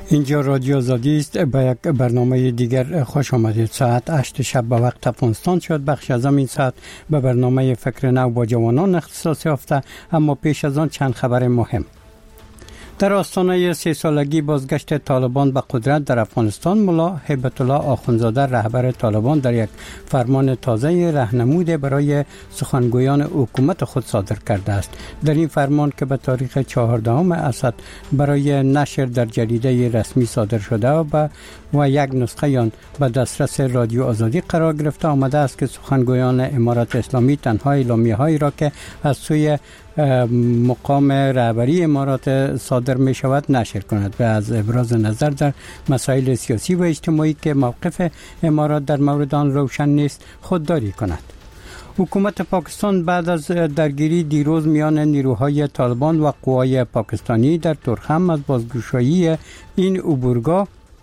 اینجا رادیو آزادی است. به یک برنامه دیگر خوش آمدید. ساعت 8 شب به وقت افغانستان شد. بخش از این ساعت به برنامه فکر نو با جوانان اختصاص یافته، اما پیش از آن چند خبر مهم. در آستانه 3 سالگی بازگشت طالبان به قدرت در افغانستان، ملا هیبت الله آخوندزاده رهبر طالبان در یک فرمان تازه راهنمود برای سخنگویان حکومت خود صادر کرده است. در این فرمان که به تاریخ 14 اسد برای نشر در جریده رسمی صادر شده و یک نسخه آن به دسترس رادیو آزادی قرار گرفته، آمده است که سخنگویان امارات اسلامی تنها اعلامیه‌هایی را که از سوی مقام رهبری امارات صادر می شود نشر کند و از ابراز نظر در مسائل سیاسی و اجتماعی که موقف امارات در مورد آن روشن نیست خودداری کند. حکومت پاکستان بعد از درگیری دیروز میان نیروهای طالبان و قوای پاکستانی در تورخم از بازگشایی این عبورگاه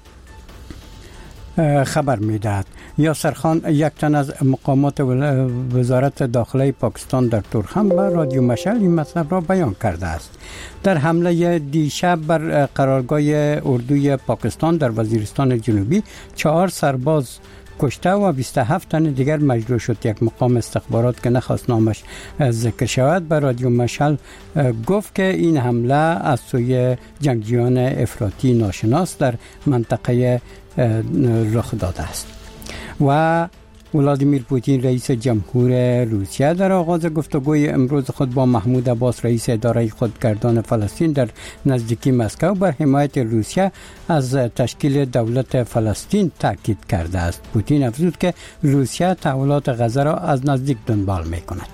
خبر می‌دهد. یاسر خان، یک تن از مقامات وزارت داخله پاکستان در تورخم، به رادیو مشعل این مطلب را بیان کرده است. در حمله دیشب بر قرارگاه اردوی پاکستان در وزیرستان جنوبی 4 سرباز کشته و 27 تن دیگر مجروح شد. یک مقام استخبارات که نخواست نامش ذکر شود به رادیو مشعل گفت که این حمله از سوی جنگجویان افراطی ناشناس در منطقه رخ داده است. و ولادیمیر پوتین رئیس جمهور روسیه در آغاز گفتگوی امروز خود با محمود عباس رئیس اداره خودگردان فلسطین در نزدیکی مسکو بر حمایت روسیه از تشکیل دولت فلسطین تاکید کرده است. پوتین افزود که روسیه تحولات غزه را از نزدیک دنبال می‌کند.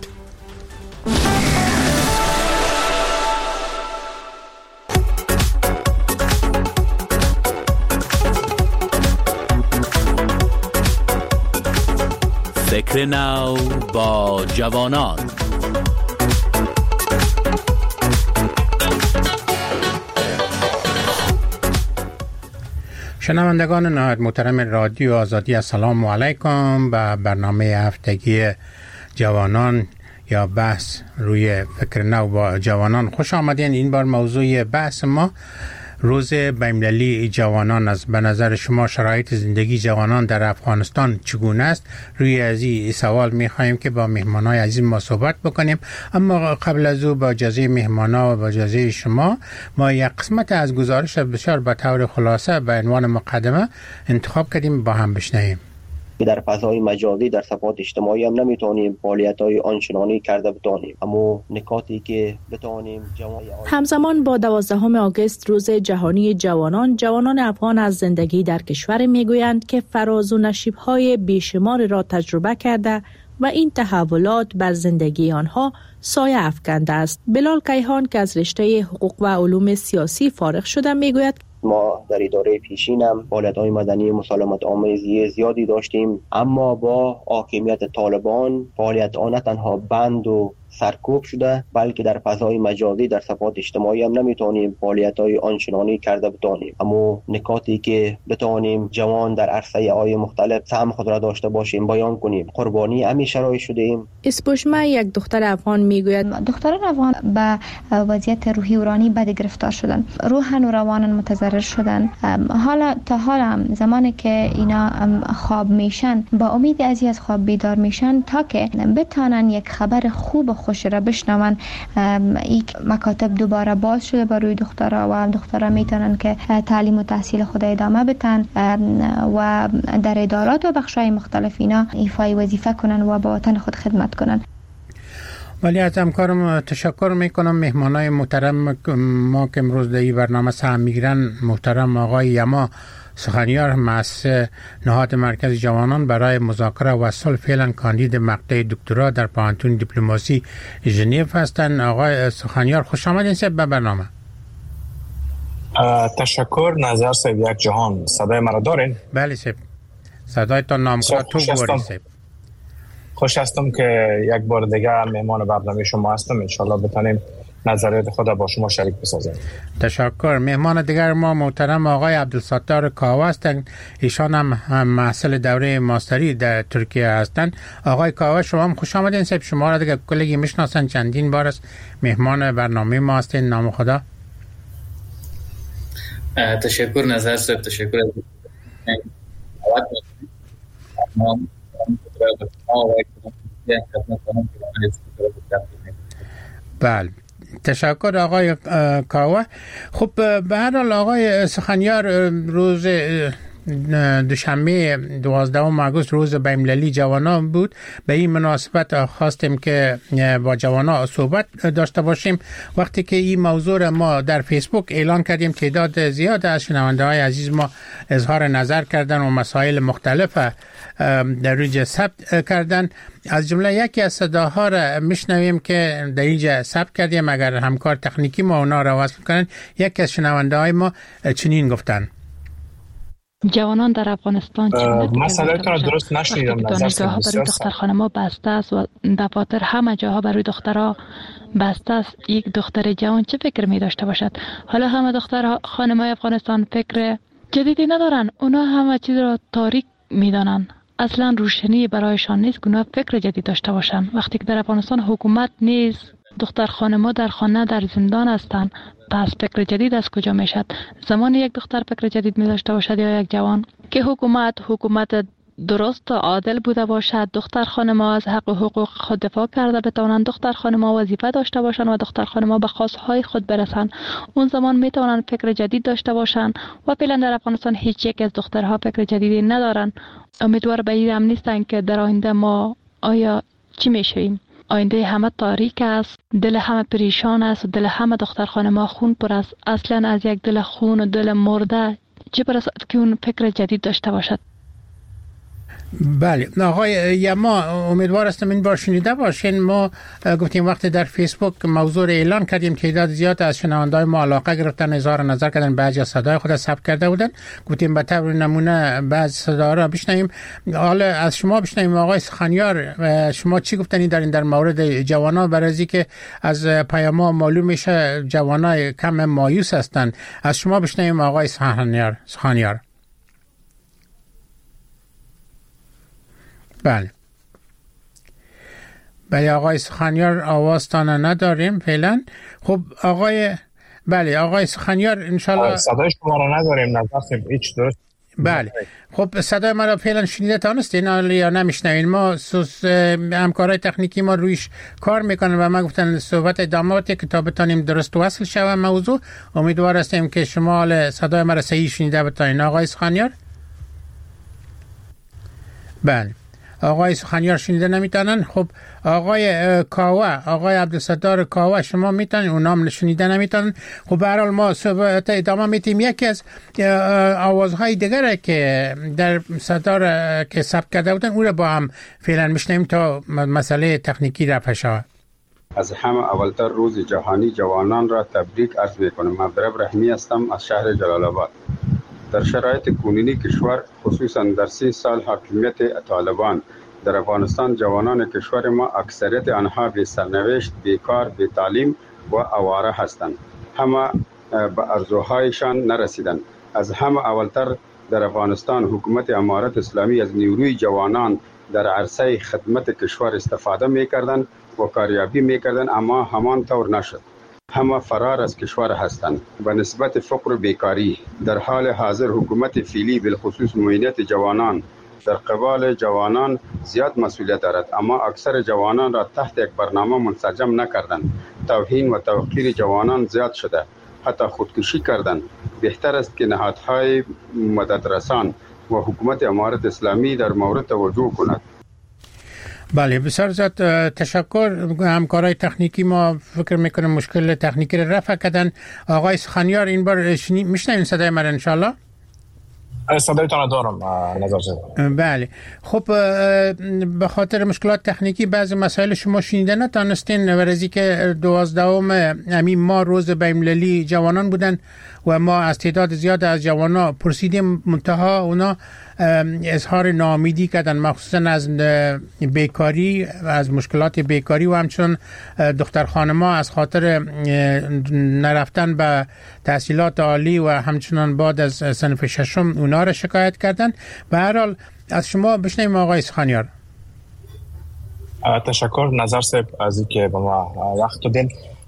فکر نو با جوانان. شنوندگان نهایت محترم رادیو آزادی، السلام علیکم. به برنامه هفتگی جوانان یا بحث روی فکر نو با جوانان خوش آمدین. این بار موضوع بحث ما روز بین‌المللی جوانان است. به نظر شما شرایط زندگی جوانان در افغانستان چگونه است؟ روی از این سوال می‌خوایم که با مهمانای عزیز ما صحبت بکنیم، اما قبل از او با اجازه مهمانا و با اجازه شما ما یک قسمت از گزارش بسیار به طور خلاصه به عنوان مقدمه انتخاب کردیم با هم بشنویم. در فضای مجازی در صفحات اجتماعی هم نمیتونیم فعالیت‌های آنچنانی کرده بتانیم، اما نکاتی که بتانیم همزمان با 12 آگوست روز جهانی جوانان افغان از زندگی در کشور میگویند که فراز و نشیب‌های بیشمار را تجربه کرده و این تحولات بر زندگی آنها سایه افکنده است. بلال کیهان که از رشته حقوق و علوم سیاسی فارغ شده میگوید ما در اداره پیشینم فعالیت‌های مدنی مسالمت آمیزی زیادی داشتیم، اما با حاکمیت طالبان فعالیت آن نه تنها بند و سرکوب شده، بلکه در فضای مجازی در صفحات اجتماعی هم نمیتونیم فعالیت‌های آنچنانی کرده بتانیم، اما نکاتی که بتانیم جوان در عرصه‌های مختلف سهم خود را داشته باشیم بیان کنیم. قربانی همین شرایط شدیم. اسپوشما، یک دختر افغان میگوید دختران افغان به وضعیت روحی و روانی بد گرفتار شدن، روحاً و رواناً متضرر شدن. حالا زمانی که اینا خواب میشن با امید از خواب بیدار میشن تا که بتانن یک خبر خوب خوش را بشنون. این مکاتب دوباره باز شده برای دخترها و دخترها میتونن که تعلیم و تحصیل خود ادامه بدن و در ادارات و بخش‌های مختلف اینا ایفای وظیفه کنن و با وطن خود خدمت کنن. ولی از همکارم تشکر میکنم. مهمانای محترم ما که امروز در این برنامه سهم میگیرن، محترم آقای یما سخنیار مؤسس نهاد مرکز جوانان برای مذاکره و صلح، فعلا کاندید مقطع دکترا در پانتون دیپلماسی ژنو هستند. آقای سخنیار خوش آمدین به برنامه. تشکر. نظر صاحب یک جهان صدای مرا دارین؟ بله صاحب، صدایتان نامکار تو بوری صاحب. خوش هستم که یک بار دیگه مهمان برنامه شما هستم. انشالله بتانیم نظریات خود با شما شریک بسازیم. تشکر. مهمان دیگر ما محترم آقای عبدالستار کاوه هستند. ایشان هم محصل دوره ماستری در ترکیه هستند. آقای کاوه شما هم خوش آمدین. صاحب شما را دیگه کلگی میشناسن، چندین بار است مهمان برنامه ما هستین. نام خدا. تشکر نظر صاحب، تشکر از بله تشکر آقای کاوه. خب به هر حال آقای سخنیار، روز دوشنبه 12 آگوست روز بین‌المللی جوانان بود. به این مناسبت خواستیم که با جوانان صحبت داشته باشیم. وقتی که این موضوع ما در فیسبوک اعلان کردیم، تعداد زیاد از شنونده‌های عزیز ما اظهار نظر کردن و مسائل مختلف در اینجا ثبت کردن. از جمله یکی از صداها را میشنویم که در اینجا ثبت کردیم، اگر همکار تکنیکی ما اونا را وصل کنن. یکی از شنونده‌های ما چنین گفتن: جوانان در افغانستان مسئله‌تون درست نشنیدم. دانشگاه‌ها برای دختر خانم‌ها بسته است و دفاتر همه جاها برای دخترها بسته است. یک دختر جوان چه فکر می داشته باشد؟ حالا همه دختر خانم‌های افغانستان فکر جدیدی ندارن، اونا همه چیز را تاریک می‌دانن. اصلا روشنی برایشان نیست که اونا فکر جدید داشته باشن. وقتی که در افغانستان حکومت نیست، دختر خانم‌ها در خانه در زندان هستند، پس فکر جدید از کجا میشد؟ زمان یک دختر فکر جدید می داشته باشد یا یک جوان که حکومت درست و عادل بوده باشد، دختر خانم‌ها از حق و حقوق خود دفاع کرده بتوانند، دختر خانم‌ها وظیفه داشته باشند و دختر خانم‌ها به خواستهای خود برسند، اون زمان می توانند فکر جدید داشته باشند. و فعلا در افغانستان هیچ یک از دخترها فکر جدیدی ندارن. امیدوار به این هم نیستن که در آینده ما آیا چی میشویم. آینده همه تاریک است، دل همه پریشان است و دل همه دختر خانم‌ها خون پر است. اصلا از یک دل خون و دل مرده چه برسد که اون فکر جدید داشته باشد. بله آقای یما، امیدوار هستم این بار شنیده باشین. ما گفتیم وقتی در فیسبوک موضوع اعلان کردیم، تعداد زیاد از شنونده‌های ما علاقه گرفتن، اظهار نظر کردن، بعضی از صدای خود ثبت کرده بودن. گفتیم به طور نمونه بعضی صدا را بشنویم. حالا از شما بشنویم آقای سخنیار، شما چی گفتنی دارین در مورد جوانان؟ برای اینکه از پیام‌ها معلوم میشه جوانای کم مایوس هستند. از شما بشنویم آقای سخنیار. بله آقای سخنیار، آوازتان نداریم فعلا. خب آقای سخنیار انشالله صدای شما رو نداریم. نظر هیچ درست. بله خب صدای ما رو فعلا شنیده تانستین یا نمیشنوین؟ ما همکارای تکنیکی ما رویش کار میکنن و ما گفتن صحبت اداماتی که تا بتانیم درست وصل شوه موضوع. امیدوار هستیم که شما صدای ما رو صحیح شنیده بتانین. آقای سخنیار؟ بله آقای سخنیار شنیده نمیتونن. خب آقای کاوه، آقای عبدالستار کاوه، شما میتونن؟ اونام شنیده نمیتونن. خب به هر حال ما صحبت ادامه میتیم. یکی از آوازهای دیگره که در صدا که ثبت کرده بودن اون رو با هم فعلا میشنیم تا مسئله تکنیکی رفع شود. از همه اولتر روز جهانی جوانان را تبریک عرض میکنم. من عبدالرب رحمی هستم از شهر جلال آباد. در شرایط کنونی کشور، خصوصا در 3 سال حاکمیت طالبان در افغانستان، جوانان کشور ما اکثریت آنها بی سرنوشت، بیکار، بی تعلیم و آواره هستند. همه به آرزوهایشان نرسیدند. از همه اولتر در افغانستان حکومت امارت اسلامی از نیروی جوانان در عرصه خدمت کشور استفاده میکردند و کاریابی میکردند، اما همان طور نشد. همه فرار از کشور هستند. به نسبت فقر و بیکاری در حال حاضر حکومت فعلی بالخصوص معینیت جوانان در قبال جوانان زیاد مسئولیت دارد، اما اکثر جوانان را تحت یک برنامه منسجم نکردند. توهین و توقیر جوانان زیاد شده، حتی خودکشی کردند. بهتر است که نهادهای مددرسان و حکومت امارت اسلامی در مورد توجه کند. بله بسیار زیاد تشکر. همکارای تکنیکی ما فکر میکنم مشکل تکنیکی رو رفع کردن. آقای سخنیار این بار میشنوین صدای من انشالله؟ صدایتان دارم نظر زد. بله خب به خاطر مشکلات تکنیکی بعضی مسائل شما شنیده نتانستین. ورزی که 12 همین ماه روز بین‌المللی جوانان بودن و ما از تعداد زیاد از جوانان پرسیدیم، منتها اونا اظهار ناامیدی کردن، مخصوصا از بیکاری، از مشکلات بیکاری و همچنین دختر خانم‌ها از خاطر نرفتن به تحصیلات عالی و همچنین بعد از صنف ششم اونا را شکایت کردن. به هر حال از شما بشنویم آقای سخنیار. تشکر نظر صاحب از اینکه به ما وقت دادین.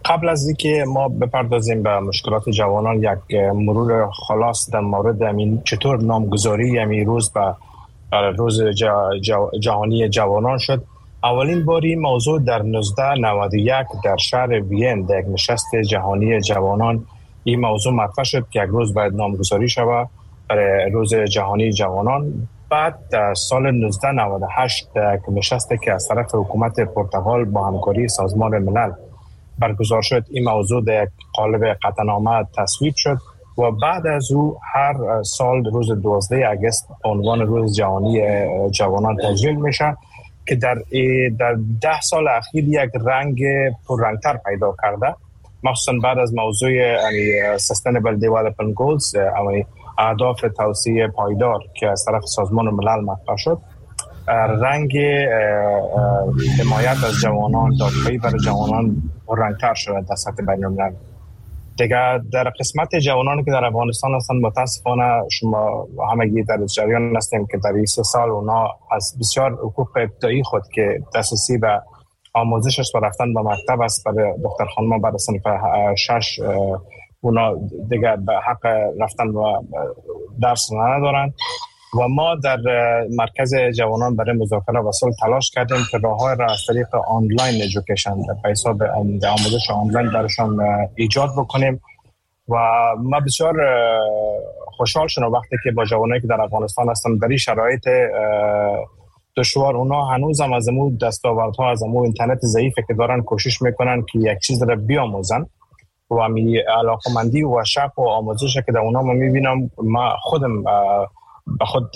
قبل از اینکه ما بپردازیم به مشکلات جوانان، یک مرور خلاص در مورد همین چطور نامگذاری همین روز به روز جهانی جوانان شد. اولین باری موضوع در 1991 در شهر وین در یک نشست جهانی جوانان این موضوع مطرح شد که یک روز باید نامگذاری شود برای روز جهانی جوانان. بعد در سال 1998 یک نشستی که از طرف حکومت پرتغال با همکاری سازمان ملل برگزار شد، این موضوع در یک قالب قطعنامه تصویب شد و بعد از او هر سال روز 12 اگست عنوان روز جهانی جوانان تجلیل میشه که در 10 سال اخیر یک رنگ پررنگتر پیدا کرده، مخصوصا بعد از موضوع Sustainable Development Goals، اهداف توسعه پایدار که از طرف سازمان ملل مطرح شد. رنگ حمایت از جوانان، دادخواهی برای جوانان پررنگتر شده در سطح بین‌الملل. دیگه در قسمت جوانانی که در افغانستان هستند، متاسفانه شما همگی در جریان هستیم که در 20 سال اونا از بسیار حقوق ابتدایی خود که دسترسی به آموزش و رفتن به مکتب است برای دختر خانم‌ها بعد از صنف 6 اونا دیگه به حق رفتن و درس ندارن و ما در مرکز جوانان برای مذاکره و صلح تلاش کردیم که راه‌های را از طریق آنلاین ایژوکیشن به حساب آموزش آنلاین برشان ایجاد بکنیم و ما بسیار خوشحال شدم وقتی که با جوانایی که در افغانستان هستن در این شرایط دشوار اونا هنوز هم از امو دستاوردها از امو اینترنت ضعیفی که دارن کوشش میکنن که یک چیز را بیاموزن و می علاقمندی و شوق و آموزش که در اونا ما میبینم. ما خودم به خود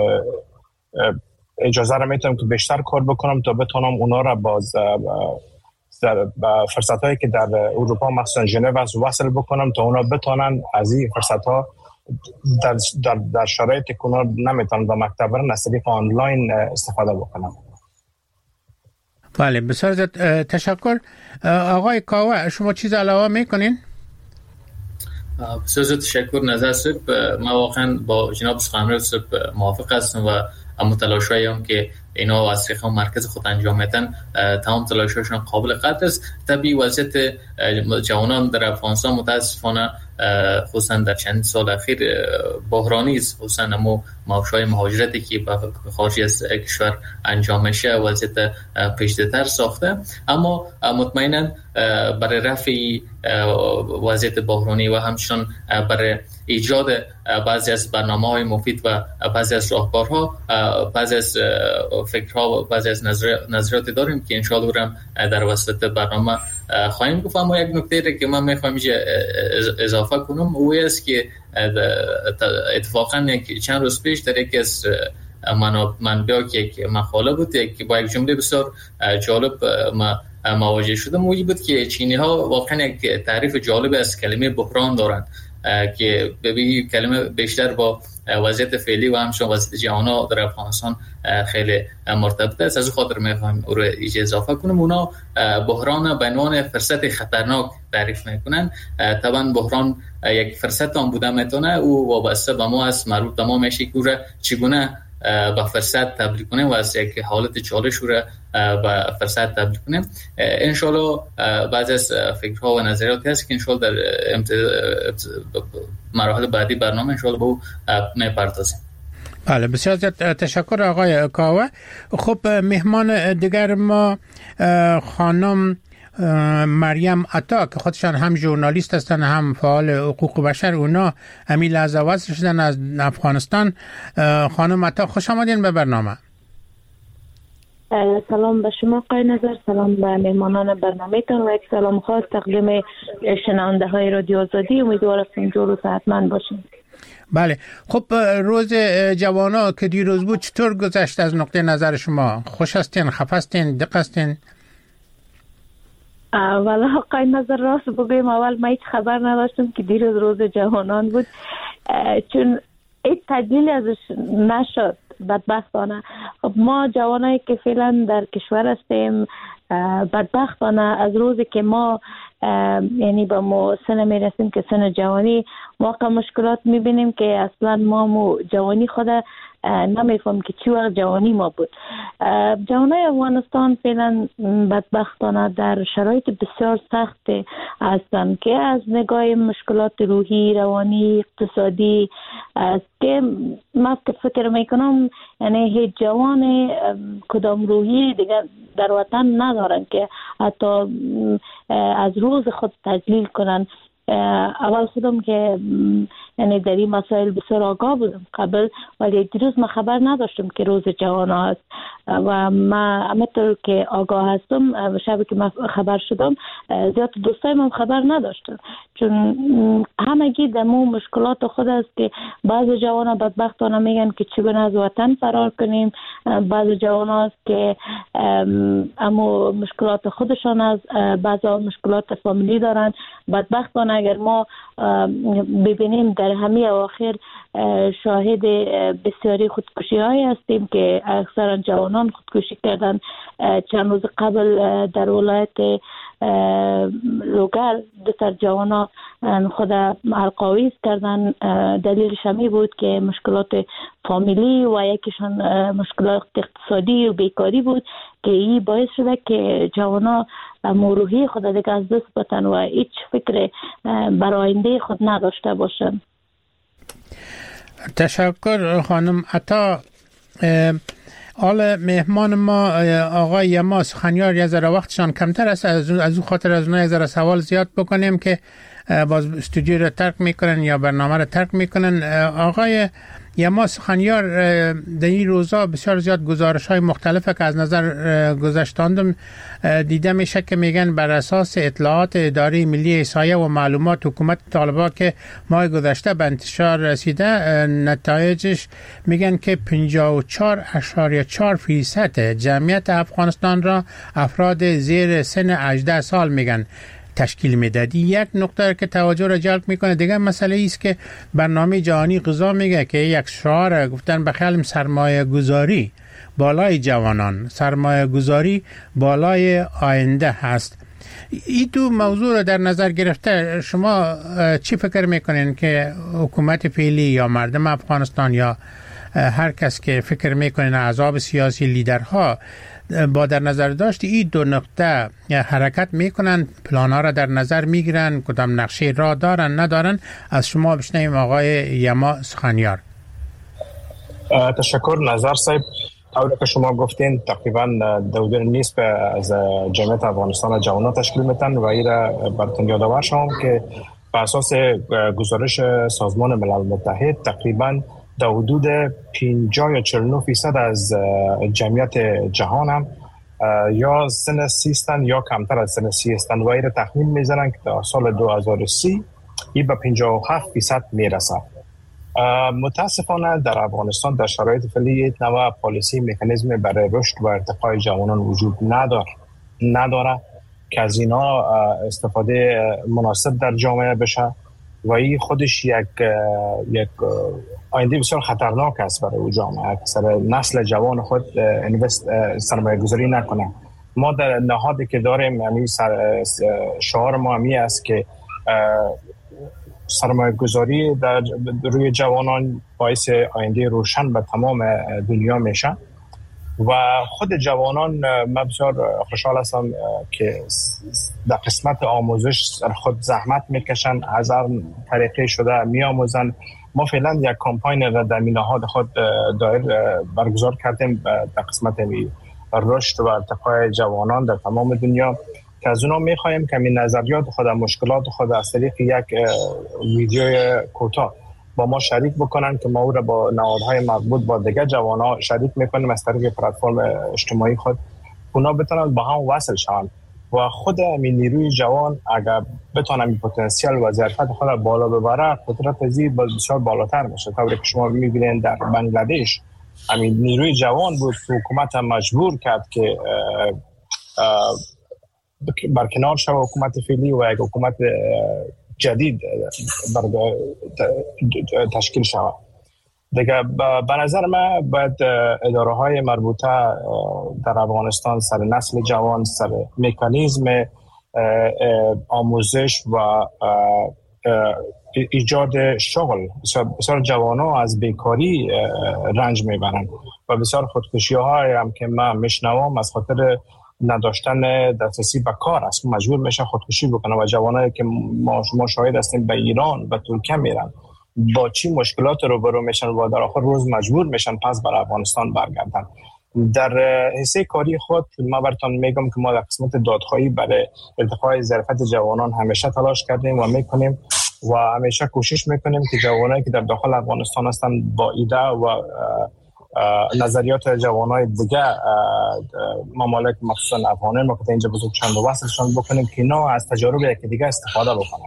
اجازه را میتونم که بیشتر کار بکنم تا بتونم اونا را باز در فرصتایی که در اروپا مثلا ژنو است وصل بکنم تا اونا بتونن از این فرصتها در شرایطی که اونا نمیتونن به مکتب برن از طریق آنلاین استفاده بکنم. بله، بسیار زیاد تشکر. آقای کاوه شما چیز علاوه میکنین؟ بسیار زیاد تشکر. نظر صاحب، ما واقعا با جناب سخنران صاحب موافق هستم و تلاشایی هم که اینا از طریق مرکز خود انجام میدن تمام تلاششون قابل قدر است. طبیعی وضعیت جوانان در افغانستان متاسفانه خصوصا در چند سال اخیر بحرانی است، خصوصا معاشهای مهاجرتی که به خارج از کشور انجام میشه وضعیت پیچیده‌تر ساخته، اما مطمئنا برای رفع وضعیت بحرانی و همچنین برای ایجاد بعضی از برنامه‌های مفید و بعضی از راهکارها، بعضی از فکرها و بعضی از نظریات داریم که انشاءالله برام در وسط برنامه خواهیم گفت. اما یک نکته که من میخوام اضافه کنم او است که اتفاقا چند روز پیش در یکی از منبع که یک مقاله بود که با یک جمله بسیار جالب مواجه شدم، وی بود که چینی ها واقعا یک تعریف جالب از کلمه بحران دارند که ببینید کلمه بیشتر با وضعیت فعلی و همچنین وضعیت جهانی در افغانستان خیلی مرتبط است. از خاطر میخوایم او رو اضافه کنم. اونا بحران به عنوان فرصت خطرناک تعریف میکنن. طبعا بحران یک فرصت هم بوده میتونه، او وابسته به ما است، مربوط به ما میشه که او را چگونه به فرصت تبدیل کنیم و از یک حالت چالش رو به فرصت تبدیل کنیم. انشالله بعضی از فکرها و نظریاتی هست که انشالله در مراحل بعدی برنامه انشالله به او میپردازیم. بله، بسیار زیاد تشکر آقای کاوه. خب مهمان دیگر ما خانم مریم عطا که خودشان هم ژورنالیست هستن هم فعال حقوق بشر، اونا همین لحظه وصل شدن از افغانستان. خانم عطا خوش آمدین به برنامه. سلام به شما آقای نظر، سلام به مهمانان برنامه تان و یک سلام خاص تقدیم شنونده های رادیو آزادی. امیدوارم جور و صحتمند باشین. بله، خب روز جوانا که دیروز بود چطور گذشت از نقطه نظر شما؟ خوش هستین، خفه هستین، دق هستین؟ والا آقای نظر راست بگویم اول ما هیچ خبر نداشتم که دیروز روز جوانان بود، چون هیچ تجلیل ازش نشد بدبختانه. خب ما جوانایی که فعلا در کشور هستیم بدبختانه از روزی که ما یعنی به سن میرسیم که سن جوانی واقعا مشکلات میبینیم که اصلا ما جوانی خود نمیفهم که چی وقت جوانی ما بود. جوانای افغانستان فعلا بدبختانه در شرایط بسیار سخت هستند که از نگاه مشکلات روحی، روانی، اقتصادی است که من فکر میکنم یعنی هیچ جوان کدام روحی دیگر در وطن ندارن که حتی از روز خود تجلیل کنن. اول خودم که یعنی در این مسائل بسیار آگاه بودم قبل، ولی دیروز من خبر نداشتم که روز جوان است و من همینطور که آگاه هستم شبی که من خبر شدم زیاد دوستای من خبر نداشتم، چون همگی دمو مشکلات خود است که بعض جوانا بدبختانه میگن که چگونه از وطن فرار کنیم، بعض جوانا است که اما مشکلات خودشان است، بعض مشکلات فامیلی دارن. بدبختانه اگر ما ببینیم در همه اواخر شاهد بسیاری خودکشی های هستیم که اکثرا جوانان خودکشی کردن. چند روز قبل در ولایت لوگر دو جوانا خود القاویز کردن. دلیلش همی بود که مشکلات فامیلی و یکیشان مشکلات اقتصادی و بیکاری بود که این باعث شده که جوانا روحی خود دیگه از دست بتن و هیچ فکر برای آینده خود نداشته باشن. تشکر خانم عطا. حال مهمان ما آقای یما سخنیار یه ذره وقتشان کمتر است، از او خاطر از اونها یه ذره سوال زیاد بکنیم که باز استودیو رو ترک میکنن یا برنامه رو ترک میکنن. آقای یما سخنیار، در این روزا بسیار زیاد گزارش های مختلفه که از نظر گذشتاندم دیده میشه که میگن بر اساس اطلاعات اداره ملی احصایه و معلومات حکومت طالبان که ماه گذشته به انتشار رسیده، نتایجش میگن که 54.4% جمعیت افغانستان را افراد زیر سن 18 سال میگن تشکیل میدادی. یک نکته که توجه را جلب میکنه دیگه مسئله است که برنامه جهانی غذا میگه که یک شعار گفتن بخیال سرمایه گذاری بالای جوانان، سرمایه گذاری بالای آینده هست. این دو موضوع رو در نظر گرفته شما چی فکر میکنین که حکومت فعلی یا مردم افغانستان یا هر کس که فکر میکنین احزاب سیاسی لیدرها با در نظر داشت این دو نقطه حرکت میکنن، پلانا را در نظر میگیرن، کدام نقشه را دارن ندارن؟ از شما بشنویم آقای یما سخنیار. تشکر نظر صاحب. طوری که شما گفتین تقریبا 2.5% از جمعیت افغانستان جوانان تشکیل میدن و این را براتون یادآور شدم که بر اساس گزارش سازمان ملل متحد تقریبا در حدود 50 یا 49% از جمعیت جهان هم یا سن 30 هستند یا کمتر از سن 30 هستند و این تخمین میزنن که در سال 2030 این به 57% میرسه. متاسفانه در افغانستان در شرایط فعلی نوع پالیسی مکانیزم برای رشد و ارتقای جوانان وجود نداره که از اینا استفاده مناسب در جامعه بشه و این خودش یک آینده بسیار خطرناک است برای او جامعه. اکثر نسل جوان خود سرمایه گذاری نکنه. ما در نهادی که داریم یعنی شعار ما همی است که سرمایه گذاری در روی جوانان باعث آینده روشن به تمام دنیا میشه و خود جوانان من بسیار خوشحال هستم که در قسمت آموزش خود زحمت میکشن، از هر طریقه شده میآموزن. ما فعلا یک کمپاین را در نهاد خود برگزار کردیم در قسمت رشد و ارتقای جوانان در تمام دنیا که از اونا میخوایم که این نظریات خود و مشکلات خود از طریق یک ویدیوی کوتاه با ما شریک بکنن که ما او را با نهادهای مربوط با دیگر جوانا شریک میکنیم از طریق پلتفرم اجتماعی خود. اونا بتونن با هم وصل شوند و خود این نیروی جوان اگر بتونن این پتانسیل و ظرفیت خود را بالا ببره، قدرت زید بسیار بالاتر میشه. طوری که شما میبینید در بنگلادش همین نیروی جوان بود که حکومت مجبور کرد که برکنار شد حکومت فعلی و یک حکومت جدید تشکیل شود. دیگه به نظر من باید اداره های مربوطه در افغانستان سر نسل جوان، سر مکانیزم آموزش و ایجاد شغل. بسیار جوانان از بیکاری رنج میبرند و بسیار خودکشی های هم که من میشنوم از خاطر نداشتن دسترسی به کار است، مجبور میشن خودکشی بکنن و جوانایی که ما شاهد هستیم به ایران و ترکیه میرن با چی مشکلات روبرو میشن و در آخر روز مجبور میشن پس بر افغانستان برگردن. در حصه کاری خود ما براتون میگم که ما در قسمت دادخواهی برای ارتقاء ظرفیت جوانان همیشه تلاش کردیم و میکنیم و همیشه کوشش میکنیم که جوانایی که در داخل افغانستان هستن با ایده و نظریات جوانای دیگه ممالک مخصوصا افغانان ما که اینجا بزرگ چند وصلشان بکنیم که اینا از تجارب یکی دیگه استفاده بکنن.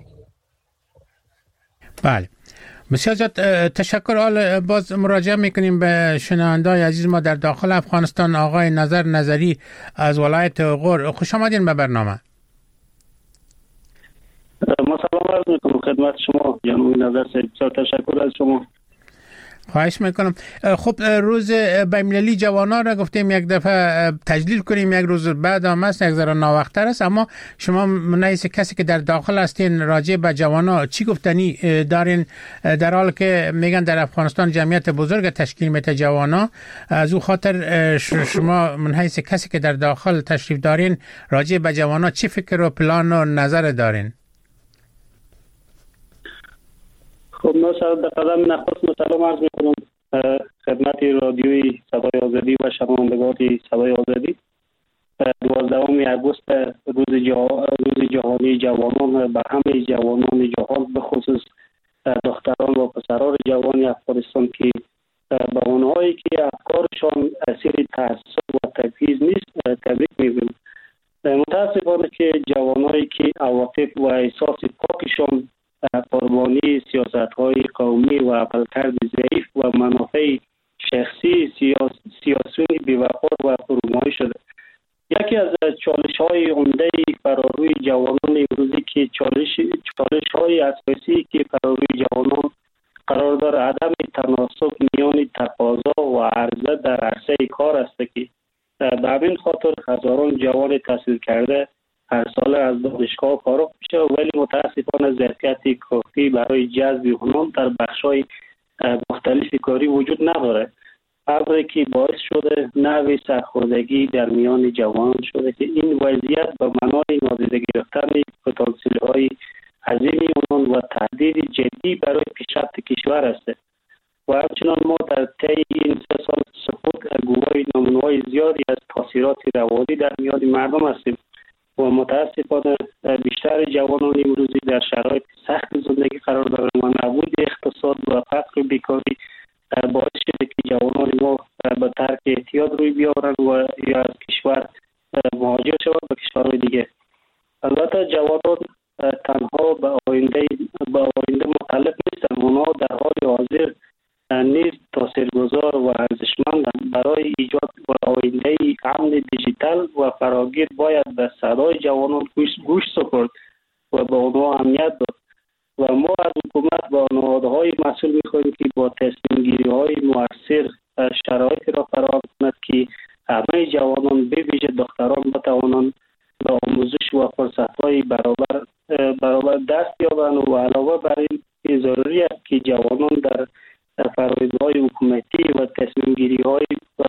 بله، بسیار زیاد تشکر. حال باز مراجعه میکنیم به شنونده‌های عزیز ما در داخل افغانستان. آقای نظر نظری از ولایت غور، خوش آمدین به برنامه. ما سلام عرض میکنم خدمت شما جناب نظر صاحب، بسیار تشکر از شما. خواهش میکنم. خب روز بین‌المللی جوانان را گفتیم یک دفعه تجلیل کنیم، یک روز بعد هم است، یک ذره ناوقت‌تر است، اما شما منیس کسی که در داخل هستین راجع به جوانان چی گفتنی دارین، در حال که میگن در افغانستان جمعیت بزرگ تشکیل میده جوانان، از او خاطر شما منیس کسی که در داخل تشریف دارین راجع به جوانان چی فکر و پلان و نظر دارین؟ خب ما در قدم نخست سلام عرض میکنم خدمت رادیوی صدای آزادی و شنوندگان صدای آزادی. 12 اگست روز جهانی جوانان به همه جوانان جهان به خصوص دختران و پسران جوان افغانستان که به اونهایی که افکارشان اسیر تعصب و تبعیض نیست تبریک میگویم. متاسفانه که جوانایی که عواطف و احساس پاکشان قربانی سیاست‌های قومی و عملکرد ضعیف و منافع شخصی سیاسیون بی‌وقار و فرومایه شده. یکی از چالش‌های عمده فراروی جوانان امروزی که چالش‌های اساسی که فراروی جوانان قرار دارد عدم تناسب میان تقاضا و عرضه در عرصه کار است که به همین خاطر هزاران جوان تحصیل کرده هر سال از دانشگاه فارغ میشه ولی متاسفانه ظرفیت کافی برای جذب آنان در بخش‌های مختلف کاری وجود نداره. امری که باعث شده نوع سرخوردگی در میان جوانان شده که این وضعیت به معنای نادیده گرفتن پتانسیل‌های عظیم آنان و تهدید جدی برای پیشرفت کشور است. و همچنان ما در طی این 3 سال سقوط گواهی نمونه‌های زیادی از تاثیرات روانی در میان مردم هستیم و متاسفانه بیشتر جوانان امروزی در شرایط سخت زندگی قرار دارند و نبود اقتصاد و فقر و بیکاری باعث شده که جوانان ما به ترک اعتیاد روی بیاورند و یا از کشور مهاجر شوند به کشورهای دیگه. البته جوانان تنها به آینده متعلق نیستند، اونها در حال حاضر نیز تاثیرگذار و ارزشمندند. برای ایجاد و آینده امن دیجیتال و فراگیر باید به صدای جوانان گوش سپرد و به آنها اهمیت داد و ما از حکومت و نهادهای مسئول می‌خواهیم که با تصمیم‌گیری‌های مؤثر شرایطی را فراهم کند که همه جوانان به ویژه دختران بتوانند به آموزش و فرصت‌های برابر دست یابند و علاوه بر این ضروری است که جوانان در فرآیندهای حکومتی و تصمیم‌گیری‌های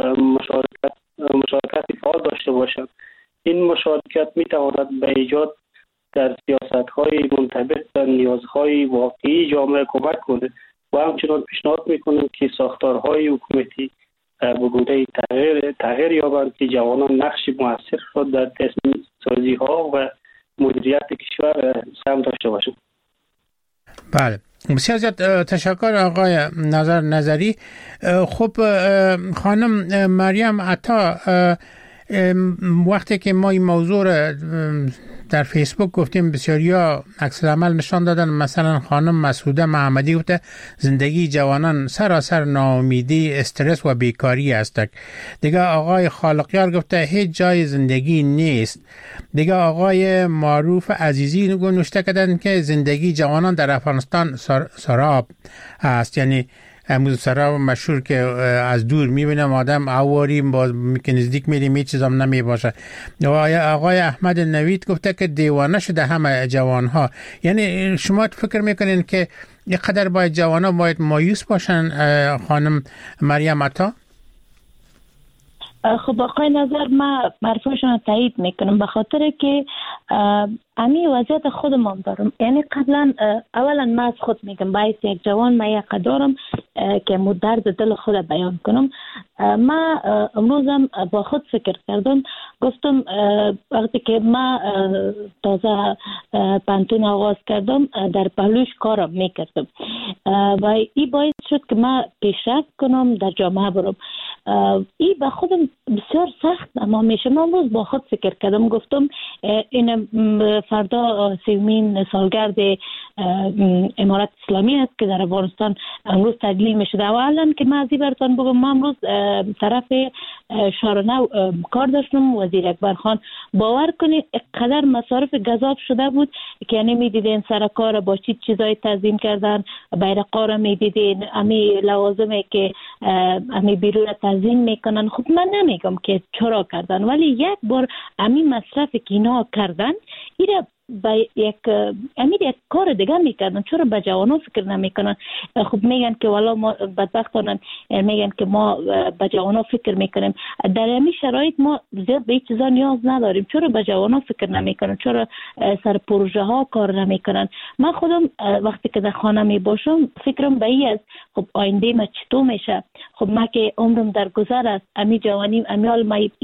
مشارکت فعال داشته باشند. این مشارکت می‌تواند به ایجاد در سیاست‌های منطبق به نیازهای واقعی جامعه کمک کنه و همچنین پیشنهاد می‌کنیم که ساختارهای حکومتی به گونه تغییر یابند که جوانان نقش مؤثر خود در تصمیم سازی‌ها و مدیریت کشور سهم داشته باشند. بله، بسیار زیاد تشکر آقای نظر نظری. خب خانم مریم عطا، وقتی که ما این موضوع را در فیسبوک گفتیم بسیاریا عکس العمل نشان دادن، مثلا خانم مسعوده محمدی گفته زندگی جوانان سراسر ناامیدی، استرس و بیکاری است. دیگه آقای خالقیار گفته هیچ جای زندگی نیست. دیگه آقای معروف عزیزی نوشته کردن که زندگی جوانان در افغانستان سراب است، یعنی امروز سرا مشهور که از دور میبینم آدم عواری باز که نزدیک میریم هیچ چیزام نمی باشه. آقای احمد نوید گفته که دیوانه شده همه جوانها. یعنی شما فکر میکنین که یک قدر باید جوانها باید مایوس باشن خانم مریم عطا؟ خب آقای نظر من حرفشون تایید میکنم، به خاطر که امی وضعیت خودم دارم. یعنی قبلا اولا من از خود میگم باید یک جوان من یک دارم که درد دل خود بیان کنم. من امروزم با خود فکر کردم، گفتم وقتی که من تازه پانتون آغاز کردم در پهلوش کارم میکردم و این باعث شد که من پیشرفت کنم، در جامعه برم. این به خودم بسیار سخت اما میشه. من امروز با خود فکر کردم، گفتم این فردا 30مین سالگرد امارت اسلامی است که در افغانستان امروز تجلیل میشه. اولا که من از این براتون بگم، من امروز طرف شارنو کار داشتم، وزیر اکبر خان باور کنید قدر مصارف گزاف شده بود که یعنی میدیدین سر کار با چی چیزای تنظیم کردن، بیرقا را میدیدین، امی لوازمی که امی بیرون تنظیم میکنن. خب من نمیگم که چرا کردن، ولی یک بار امی مصرف که اینا کردن ایره با یک کار دیگه میکردن. چرا به جوانان فکر نمیکنن؟ خب میگن که والا ما بدبختانم، میگن که ما به جوانان فکر میکنیم. در این شرایط ما زیاد به این چیزا نیاز نداریم. چرا به جوانان فکر نمیکنن؟ چرا سر پروژه ها کار نمیکنن؟ من خودم وقتی که در خانه می باشم فکرم به این است، خب آینده ما چطور میشه؟ خب ما که عمرم در گذر است، امی جوانیم امیال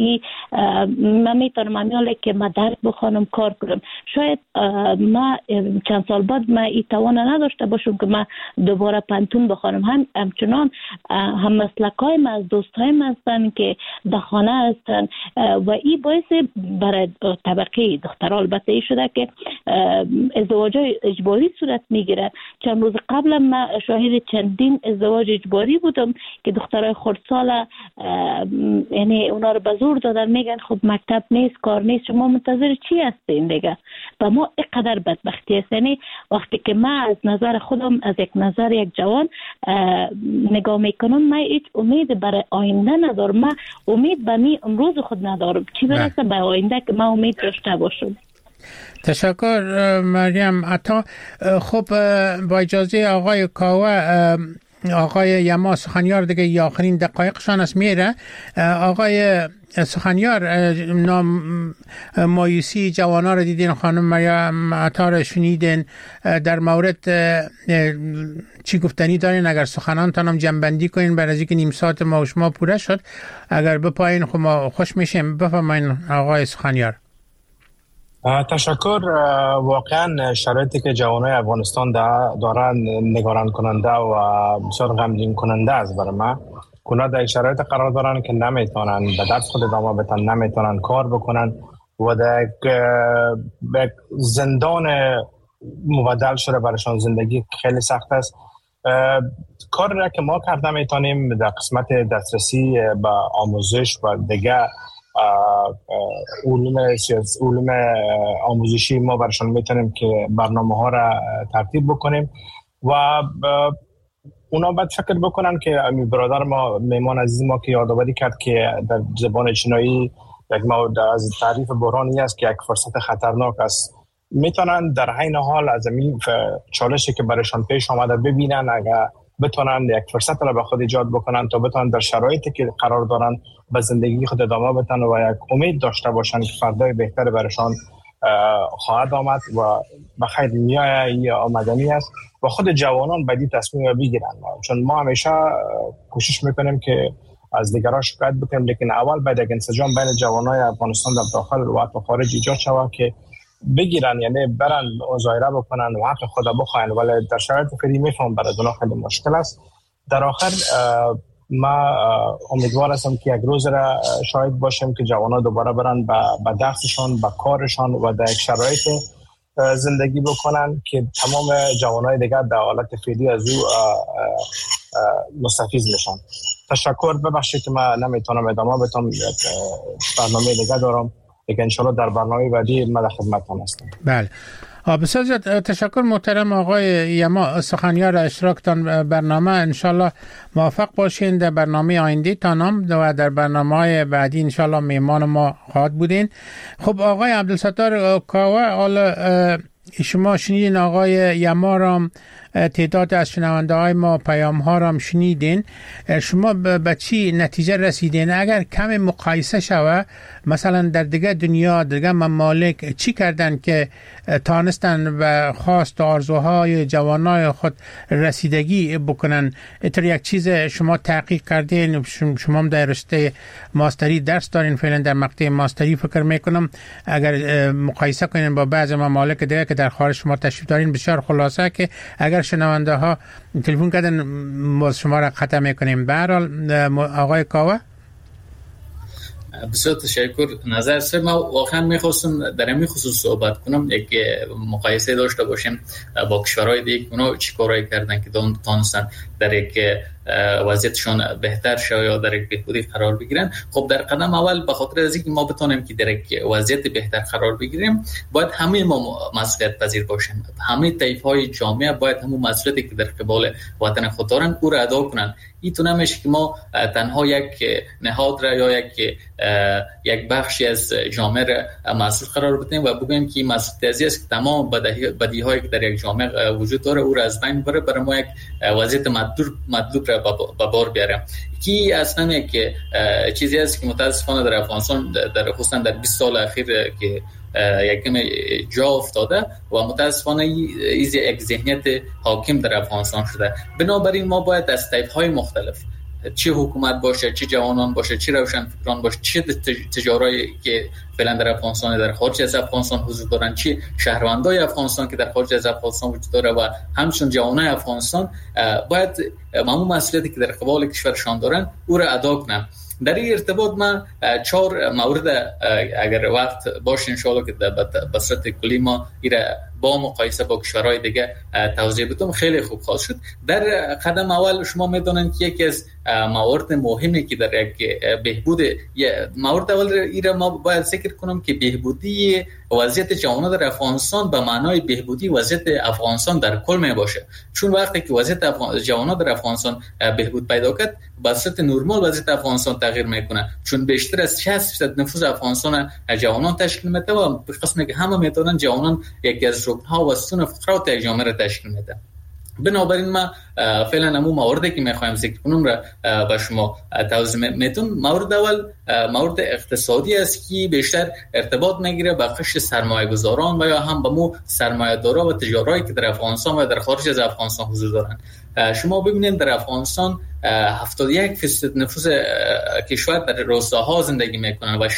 ما میتونم امیال که ما درس بخونم، کار کنم. شاید ما چند سال بعد ما این توان نداشته باشم که ما دوباره پانتون بخونم. همچنان هم مسلکای ما از دوستای ما هستن که در خانه هستن و این باعث برای طبقه دخترها البته ای شده که ازدواج اجباری صورت میگیره. چند روز قبل ما شاهد چندین ازدواج اجباری بودم که دخترای خردسال یعنی اونا رو به زور دادن، میگن خب مکتب نیست، کار نیست، شما منتظر چی هستین دیگه؟ و ما اینقدر بدبختی است. یعنی وقتی که من از نظر خودم، از یک نظر یک جوان نگاه میکنم، من هیچ امید برای آینده ندارم. من امید به می امروز خود ندارم، چی برسه به آینده که من امید داشته باشم. تشکر مریم عطا. خب با اجازه آقای کاوه، آقای یما سخنیار دیگه یا آخرین دقایقشان است میره. آقای سخنیار، مایوسی جوانا رو دیدین، خانم مریم عطا رو شنیدین، در مورد چی گفتنی دارین؟ اگر سخنانتان هم جنبندی کنین برای از اینکه نیم ساعت ما و شما پوره شد، اگر بپایین خب ما خوش میشیم. بفرمایین آقای سخنیار. تشکر. واقعا شرایطی که جوانای افغانستان دارن نگران کننده و بسیار غمگین کننده است برای من. اونا در شرایط قرار دارن که نمیتونن به درس خود ادامه بدن، نمیتونن کار بکنن و در زندان مبدل شده برایشان. زندگی خیلی سخت است. کاری را که ما کرده میتونیم در قسمت دسترسی به آموزش و دیگه علوم آموزشی ما برشان میتونیم که برنامه ها را ترتیب بکنیم و اونا باید فکر بکنن که برادر ما، میمان عزیز ما که یادآوری کرد که در زبان چینایی یک مورد از تعریف بحرانی است که یک فرصت خطرناک است. میتونن در عین حال از این چالشی که برایشان پیش آمده ببینن، اگر بتونن یک فرصت را به خود ایجاد بکنن تا بتونن در شرایطی که قرار دارن به زندگی خود ادامه بدن و یک امید داشته باشن که فردای بهتر برایشان خواهد آمد و بخیر نیای آمدنی است و خود جوانان بدی تصمیم بگیرن. چون ما همیشه کوشش میکنیم که از دیگران شکایت بکنیم، لیکن اول باید یک انسجام بین جوانای افغانستان در داخل و خارج ایجاد شود که بگیرن، یعنی برن مظاهره بکنن و حق خود بخواین. ولی در شرایط فعلی میفهم برای اونا خیلی مشکل است. در آخر ما امیدوار هستم که یک روز را شاهد باشیم که جوانان دوباره برن به درسشان، به کارشان و در یک شرایط زندگی بکنن که تمام جوانای دیگر در حالت فعلی از او مستفیض میشن. تشکر. ببخشید که من نمیتونم ادامه بدم، برنامه دیگه دارم، لیکن انشالله در برنامه بعدی من در خدمتتان هستم. بله. بسیار زیاد تشکر محترم آقای یما، سخنیار اشتراکتان برنامه. انشالله موفق باشین در برنامه آینده تانم و در برنامه بعدی انشالله میمان ما خواهد بودین. خب آقای عبدالستار کاوه، حالا شما شنیدین آقای یما را، تعداد از شنونده های ما پیام ها را شنیدین، شما به چی نتیجه رسیدین؟ اگر کم مقایسه شوه مثلا در دیگه دنیا، دیگه ممالک چی کردن که تانستن و خواست آرزوهای جوانای خود رسیدگی بکنن؟ اینطور یک چیز شما تحقیق کردین، شما در رشته ماستری درس دارین، فعلا در مقطع ماستری فکر میکنم، اگر مقایسه کنین با بعض ممالک دیگه که در خارج شما تشریف دارین، بسیار خلاصه که اگر شنونده ها تلفن کردن ما شما را قطع میکنیم. به هر حال آقای کاوه، بسیار تشکر. نظر سه ما واقعا میخواستم در این خصوص صحبت کنم، یک مقایسه داشته باشیم با کشورهای دیگه اونا چی کارایی کردن که تونستن در یک وضعیتشون بهتر شه یا در یک بهبودی قرار بگیرن. خب در قدم اول به خاطر از اینکه ما بتونیم که در یک وضعیت بهتر قرار بگیریم، باید همه ما مسئولیت پذیر باشیم. همه طیف‌های جامعه باید همون مسئولیتی که در قبال وطن خود دارن او را ادا کنن. این تو نمیشه که ما تنها یک نهاد را یا یک بخشی از جامعه را مسئول قرار بدیم و بگیم که این مسئولیت است که تمام بدیهایی که در یک جامعه وجود داره او را از بین ببره، برای ما یک وضعیت مطلوب را به بار بیاریم. کی اصلا یک چیزی است که متاسفانه در افغانستان در خصوصا در 20 سال اخیر که یکم جا افتاده و متاسفانه یک ذهنیت حاکم در افغانستان شده. بنابراین ما باید از طیف‌های مختلف، چه حکومت باشه، چه جوانان باشه، چه روشنفکران باشه، چه تجارایی که فعلا در افغانستان در خارج از افغانستان حضور دارن، چه شهروندای افغانستان که در خارج از افغانستان وجود داره و همچنین جوانای افغانستان، باید همون مسئولیتی که در قبال کشورشان دارن او را ادا کنن. در این ارتباط من 4 مورد اگر وقت باشه ان شاء الله که به صورت کلی ما ایره با مقایسه با کشورهای دیگه توضیح بدم، خیلی خوب خواهد شد. در قدم اول شما میدونید که یکی از موارد مهمی که در یک بهبود مورد اول ایره ما باید ذکر کنم که بهبودی وضعیت جوانان در افغانستان به معنای بهبودی وضعیت افغانستان در کل می باشه. چون وقتی که وضعیت جوانان در افغانستان بهبود پیدا کرد، به صورت نرمال وضعیت افغانستان تغییر میکنه، چون بیشتر از 60% نفوس افغانستان جوانان تشکیل میده و به قسمی که همه میتونن جوانان یکی از رکن‌ها و ستون فقرات جامعه را تشکیل میده. بنابراین ما فعلا همون مواردی که میخوایم ذکر کنم را با شما توضیح میتونم. مورد اول مورد اقتصادی است که بیشتر ارتباط میگیره با قشر سرمایه گذاران و یا هم با مو سرمایه دارا و تجارایی که در افغانستان و در خارج از افغانستان حضور دارند. شما ببینید در افغانستان 71% نفوس کشور در روستاها زندگی میکنن و 61%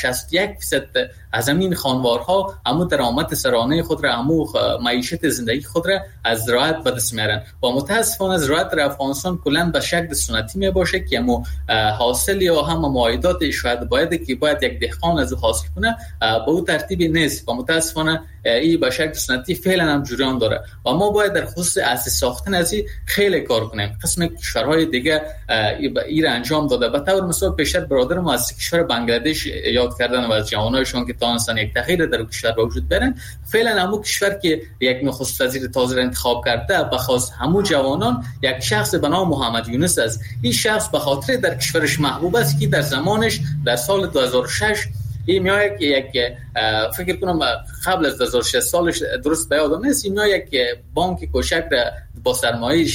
از همین خانوارها همو درآمد سرانه خود را، همو معیشت زندگی خود را از زراعت به دست میارن و متاسفانه زراعت در افغانستان کلا به شکل سنتی میباشه که همو حاصل یا هم معایدات شاید باید یک دهقان از حاصل کنه به اون ترتیبی نیست و متاسفانه این به شکل سنتی فعلا هم جریان داره و ما باید در خصوص اساس ساختن از این خیلی کار کنیم. قسم کشورهای دیگه این انجام داده. به طور مثال پیشتر برادرم از کشور بنگلادش یاد کردن و از جوانایشون که تونستن یک تغییر در کشور به وجود بیارن. فعلا همون کشور که یک نخست وزیر تازه انتخاب کرده بخواست همون جوانان یک شخص به نام محمد یونس است. این شخص به خاطر در کشورش محبوب است که در زمانش در سال 2006 این میاد که یک فکر کنم قبل از 2006 سالش درست به یادم نیست، این میاد یک بانک کوچک را با سرمایه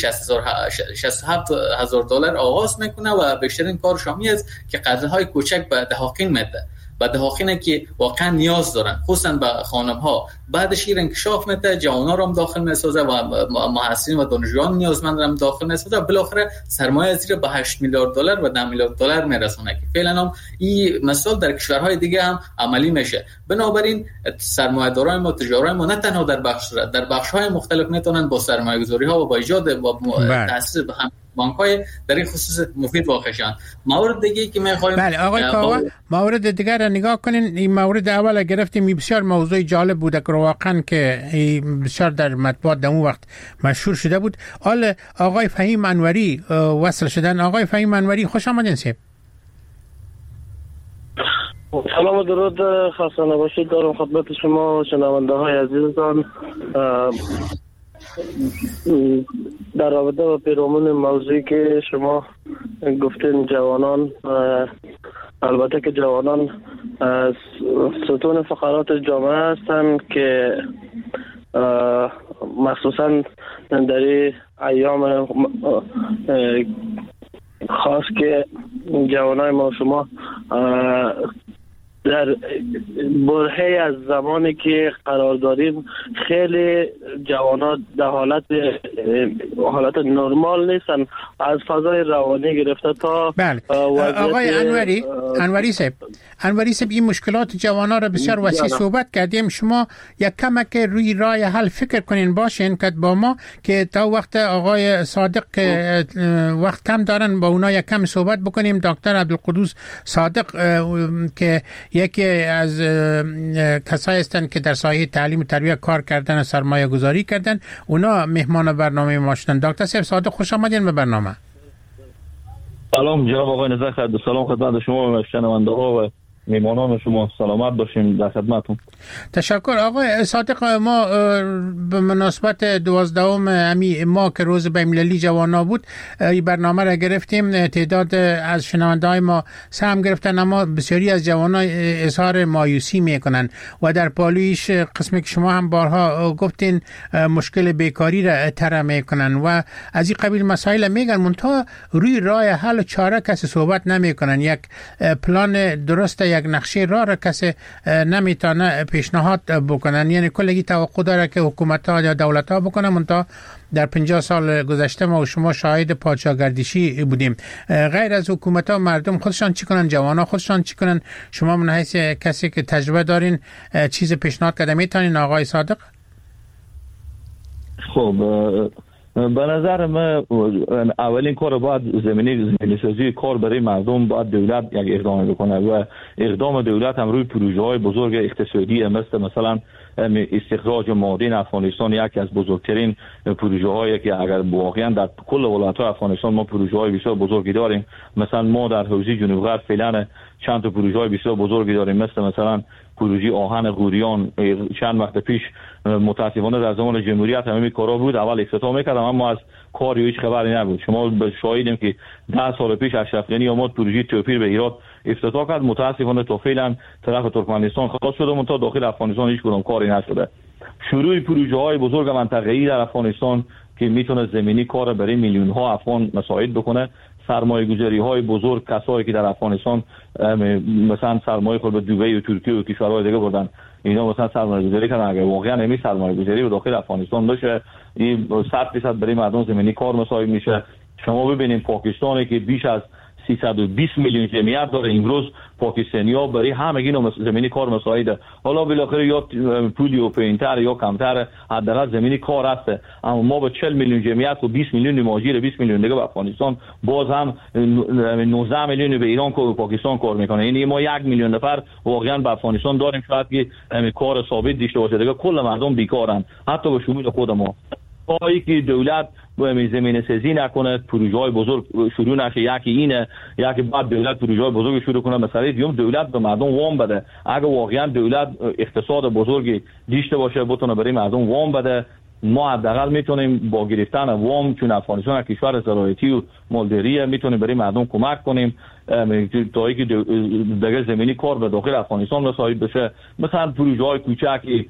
$67,000 آغاز میکنه و بیشترین کارش همین است که قرضهای کوچک به دهاقین میده، به دهاقینه که واقعا نیاز دارن، خصوصا به خانم ها. بعدش این انکشاف میده، جوانان رو هم داخل میسازه و محصلین و دانشجویان نیازمند رو هم داخل میسازه. بالاخره سرمایه زیر به $8 میلیارد و $10 میلیارد میرسونه که فعلا هم این مثال در کشورهای دیگه هم عملی میشه. بنابراین سرمایه‌داران ما، تجارای ما نه تنها در بخش‌های مختلف میتونن با سرمایه‌گذاری‌ها و با ایجاد و تأسیس به هم بانک‌های در این خصوص مفید واقع شدن. مورد دیگه که می‌خوایم بله آقای کاوه مورد دیگر را نگاه کنین. این مورد اول گرفتیم بسیار موضوع جالب بود که واقعا که بسیار در مطبوعات در اون وقت مشهور شده بود. حال آقای فهیم انوری وصل شدن. آقای فهیم انوری خوش آمدین. سلام و درود خسته نباشید دارم خدمت شما شنونده های عزیزتان. در رابطه با پیرامون موضوعی که شما گفتین جوانان، البته که جوانان ستون فقرات جامعه هستند که مخصوصا در ایام خاص که جوانای ما شما در برهه از زمانی که قرار داریم خیلی جوانان در حالت نرمال نیستن، از فضای روانی گرفته تا بله. آقای انوری صاحب این مشکلات جوانان را بسیار وسیع صحبت کردیم. شما یک کمک روی راه حل فکر کنین باشین که با ما که تا وقت آقای صادق وقت کم دارن با اونا یک کم صحبت بکنیم. دکتر عبدالقدوس صادق که یکی از کسایی هستند که در ساحه تعلیم و تربیت کار کردن و سرمایه گذاری کردن، اونا مهمان برنامه ما شدن. دکتر صاحب صادق خوش آمدین به برنامه. سلام جناب آقای نزاخت، سلام خدمت شما و شنونده ها و میمانان شما. سلامت باشین، در خدمتتون. تشکر. آقای صادق، ما به مناسبت 12 امی ما که روز بین‌المللی جوانا بود این برنامه را گرفتیم. تعداد از شنونده های ما سهم گرفتن، اما بسیاری از جوانان اظهار مایوسی میکنن و در پالویش قسمی که شما هم بارها گفتین مشکل بیکاری را طرح میکنن و از این قبیل مسائل میگن، منتها روی راه حل و چاره کسی صحبت نمیکنن. یک پلان درست، یک نقشه راه را کسی نمیتونه پیشنهاد بکنن. یعنی کلگی توقع داره که حکومت ها یا دولت ها بکنن، منتها در 50 سال گذشته ما و شما شاهد پادشاهگردشی بودیم. غیر از حکومت ها مردم خودشان چی کنن، جوانان خودشان چی کنن؟ شما من حیث کسی که تجربه دارین چیز پیشنهاد کرده میتونین آقای صادق؟ خب به نظر من اولین کار باید زمینه سازی کار برای مردم باید دولت یک اقدام بکنه و اقدام دولت هم روی پروژه های بزرگ اقتصادی مثلا استخراج معادن افغانستان یکی از بزرگترین پروژه هایی که اگر واقعا در کل ولایت های افغانستان ما پروژه های بسیار بزرگی داریم. مثلا ما در حوزه جنوب غرب فعلا چند تا پروژه های بسیار بزرگی داریم، مثلا پروژه آهن غوریان. چند وقت پیش متاسفانه در زمان جمهوریت همین کارا بود، اول افتتاح میکردم اما از کاری هیچ خبری نبود. شما شاهدیم که 10 سال پیش اشرف غنی اومد پروژه توپیر به هرات افتتاح کرد، متاسفانه تا فعلا طرف ترکمنستان خلاص شده، منتها داخل افغانستان هیچ کدام کاری نشده. شروع پروژه های بزرگ منطقه‌ای در افغانستان که میتونه زمینی کار برای میلیون ها افغان مساعد بکنه، سرمایه گذاری های بزرگ، کسایی که در افغانستان مثلا سرمایه خود به دبی و ترکیه و کشورهای دیگه بردن، اینا مثلا سرمایه گذاری کردن. اگر واقعا نمی سرمایه گذاری به داخل افغانستان باشه، این 100% برای مردم زمینی کار مساعد میشه. شما ببینید پاکستانی که بیش از 320 میلیون جمعیت داره، امروز پاکستانی‌ها برای همگی زمینی کار مساعده. حالا بالاخره یا پولی و پینتر یا کمتر، حداقل زمینی کار هست. اما ما با 40 میلیون جمعیت و 20 میلیون مهاجر، 20 میلیون دیگه به افغانستان، باز هم 19 میلیون به ایران و پاکستان کار میکنه. یعنی ما 1 میلیون نفر واقعا به افغانستان داریم شاید که کار ثابت داشته باشه. دیگه کل مردم بیکارن، حتی به شمول خود ما. پایی که دولت زمینه سازی نکنه، پروژه های بزرگ شروع نشه، یکی اینه، یکی بعد دولت پروژه های بزرگ شروع کنه. مثلا دیگه دولت به مردم وام بده. اگه واقعا دولت اقتصاد بزرگی داشته باشه بتونه برای مردم وام بده، ما حداقل میتونیم با گرفتن وام، چون افغانستان کشور زراعتی و مالداریه، میتونیم برای مردم کمک کنیم تا اینکه دیگه زمینی کار به داخل افغانستان مساعد بشه. مثلا پروژه های کوچکی،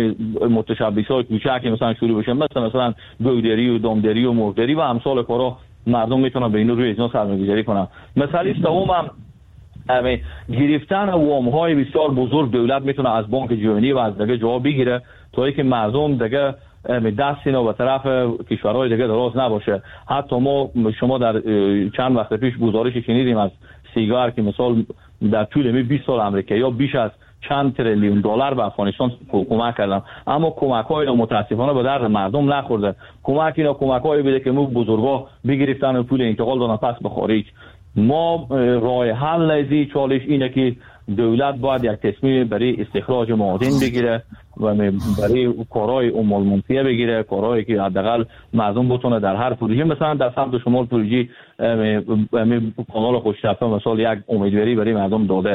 متشبث های کوچکی مثلا شروع بشه، مثلا گودری و دامداری و مرغداری و امثال کارا، مردم میتونن به این روی اینا سرمایه‌گذاری کنن. مثلا سوم هم گرفتن وام های بسیار بزرگ، دولت میتونه از بانک جهانی و از دیگه جواب بگیره تا اینکه مردم دیگه دست اینا به طرف کشورهای دیگه دراز نباشه. حتی شما در چند وقت پیش گزارش شنیدیم از سیگار که مثال در طول 20 سال امریکایی‌ها بیش از چند تریلیون دلار به افغانستان کمک کردن، اما کمک‌های اینا متاسفانه به درد مردم نخورده. کمک‌هایی بوده که بزرگا بگرفتن و پول انتقال دادن پس به خارج. ما راه حل لازم چالش اینه که دولت باید یک تصمیم برای استخراج معادن بگیره و برای کارهای منفیه بگیره، کارهایی که حداقل مردم بتونه در هر پروژه، مثلا در سمت شمال پروژه کانال خوشتفه مثلا یک امیدواری برای مردم داده.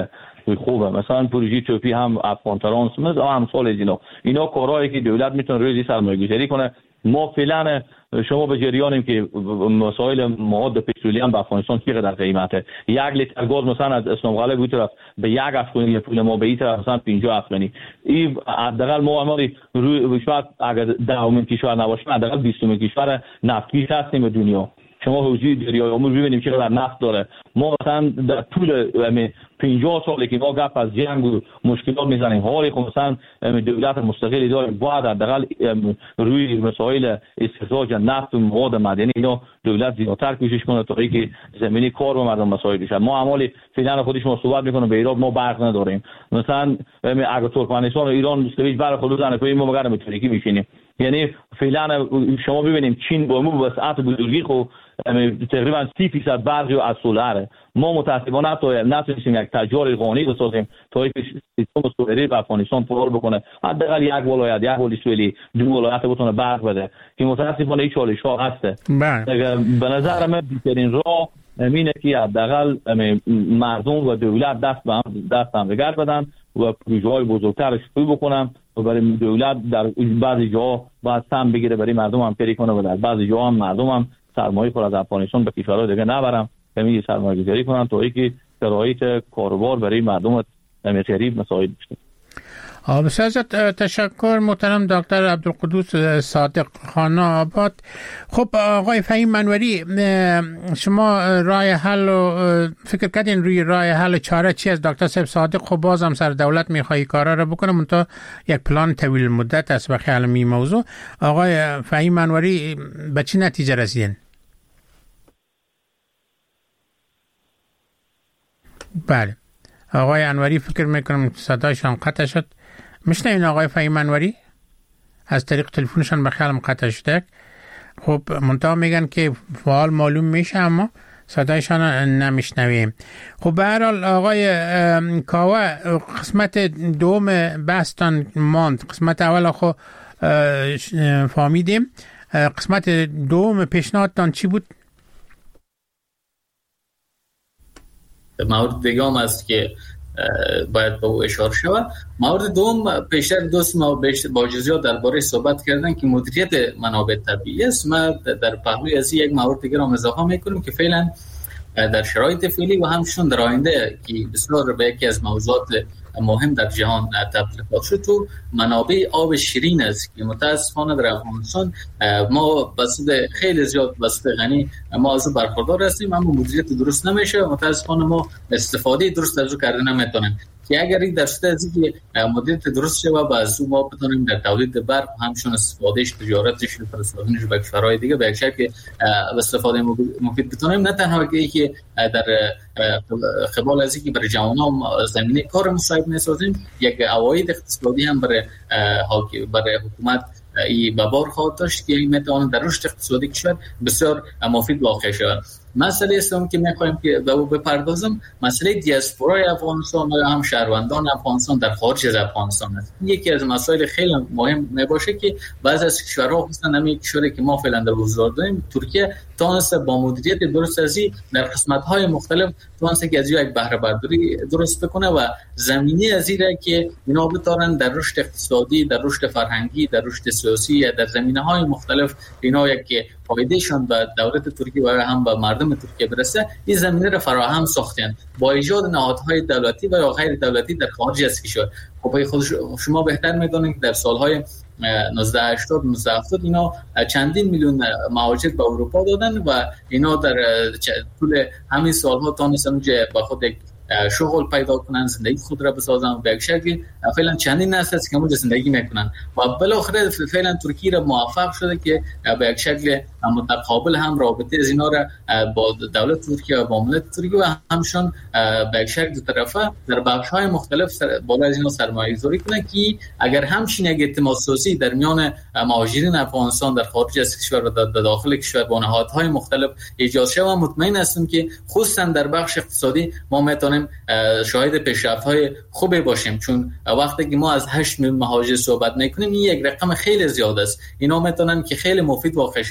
خوبه. مثلا پروژه توپی هم افغان ترانس هم سال از اینا کارهایی که دولت میتونه روی سرمایه‌گذاری کنه. ما فعلا شما به جریانیم که مسائل مواد پترولیوم به افغانستان چقدر قیمته. 1 لیتر گاز مثلا از اسلام قلعه بود طرف به 1 افغانی پول ما به این طرف مثلا 50 افغانی. این حداقل ما عمری روی شاید اگر 10مین کشور نباشیم حداقل 20مین کشور نفتگیر هستیم دنیا. شما حوزه دریای امور ببینیم چقدر نفت داره. ما مثلا در طول 50 سالی که ما گپ از جنگ و مشکلات میزنیم، حالی که مثلا دولت مستقلی داریم، باید حداقل روی مسائل استخراج نفت و مواد معدنی اینا دولت زیادتر کوشش کنه تا اینکه زمینی کار به مردم مسائل بشه. ما عمالی فعلا خودش ما صحبت میکنه به ایران ما برق نداریم. مثلا اگه ترکمنستان و ایران مستویج برق خود زنه پای ما مگر متریکی میشینیم. یعنی فعلا شما ببینیم چین با ما وسعت بزرگی خو تقریبا 30% برقی از سولاره. ما متاسفانه نتونستیم یک تجار قانونی بسازیم تا اینکه سیستم سولری به افغانستان پر بکنه. حداقل یک ولایت، یک ولسوالی، 2 ولایت بتونه برق بده که متاسفانه این چالش ها هسته. به نظر من بهترین راه اینه که حداقل مردم و دولت دست هم بگرد بدن و پروژه‌های بزرگتر شروع بکنن و برای دولت در بعضی جاها باید سهم بگیره برای مردم هم پیری کنه و در بعضی جاها هم مردم هم سرمایه خود از افغانستان به کشورهای دیگه نبرن که می سرمایه گذاری کنن تا اینکه شرایط کاروبار برای مردم غریب مساعد بشه. بسیار تشکر محترم دکتر عبدالقدوس صادق خانه آباد. خب آقای فهیم منوری، شما راه حل و فکر کردین روی راه حل چاره چی از دکتر صاحب صادق؟ خب بازم سر دولت میخوایی کارا رو بکنه منتها یک پلان طویل مدت است به خیال می موضوع. آقای فهیم منوری به چی نتیجه رسیدین؟ بله آقای انوری فکر میکنم صدایشان قطع شد. میشنوین آقای فهیم منوری؟ از طریق تلفنشان به خیالم قطع شده. خب منتها میگن که فعال معلوم میشه اما صدایشان نمیشنویم. خب به هر حال آقای کاوه، قسمت دوم بحثتان ماند. قسمت اول خو فهمیدیم، قسمت دوم پیشنهادتان چی بود؟ مورد دیگه است که باید به او اشاره شود. مورد دوم، پیشتر دوست ما با جزئیات درباره صحبت کردن که مدیریت منابع طبیعی است. ما در پهلوی از یک مورد دیگه را اضافه میکنیم که فعلا در شرایط فعلی و همچنین در آینده که بسیار به یکی از موضوعات مهم در جهان تبدیل شد تو منابع آب شیرین است که متاسفانه در افغانستان ما بسیار خیلی زیاد بسیار غنی ما از برخوردار هستیم اما مدیریت درست نمیشه. متاسفانه ما استفاده درست از او کرده نمیتونیم که اگر این درسته از اینکه مدیریت درست شه و از او ما بتونیم در تولید برق همچنین استفادهش، تجارتش، فرستادنش به کشورهای دیگه به یک شکل استفاده مفید بتونیم، نه تنها که در قبال از اینکه برای جوانان زمینه کار مساعد می‌سازیم، یک عواید اقتصادی هم برای حکومت این به بار خواهد داشت که این میتونه در رشد اقتصادی کشور بسیار مفید واقع شود. مسئله است که می‌خوایم که به او بپردازم، مسئله دیاسپورای افغانستان و هم شهروندان افغانستان در خارج از افغانستان است. یکی از مسائل خیلی مهم میباشه که بعضی از کشورها خصوصا همین کشوری که ما فعلا در حضور داریم، ترکیه، تونسته با مدیریت درست ازی در قسمت‌های مختلف تونسته که از یک بهره برداری درست بکنه و زمینه از این که اینا بتونن در رشد اقتصادی، در رشد فرهنگی، در رشد سیاسی یا در زمینه‌های مختلف اینا یک فایدهشان به دولت ترکیه و هم به مردم ترکیه برسه، این زمینه را فراهم ساختن با ایجاد نهادهای دولتی و یا غیر دولتی در خارج از کشور. خب خود شما بهتر میدونید که در سالهای 1980 1970 اینا چندین میلیون مهاجر به اروپا دادن و اینا در طول همین سالها تونستن به خود شغل پیدا کنن، زندگی خود را بسازن و به یک شکل فعلا چندین نسل است که اونجا زندگی میکنن و بالاخره فعلا ترکیه را موفق شده که به یک شکل متقابل هم رابطه از اینا را با دولت ترکیه و با ملت ترکیه و همشون به یک شکل دو طرفه در بخش‌های مختلف بالا از اینا سرمایه‌گذاری کنه که اگر همچین یک اعتماد سازی در میان مهاجرین افغانستان در خارج از کشور و در داخل کشور با نهادهای مختلف ایجاد شه و مطمئن هستم که خصوصا در بخش اقتصادی ما میتونیم شاهد پیشرفت‌های خوبی باشیم، چون وقتی که ما از 8 میلیون مهاجر صحبت میکنیم این یک رقم خیلی زیاد است. اینا میتونن که خیلی مفید واقع شوند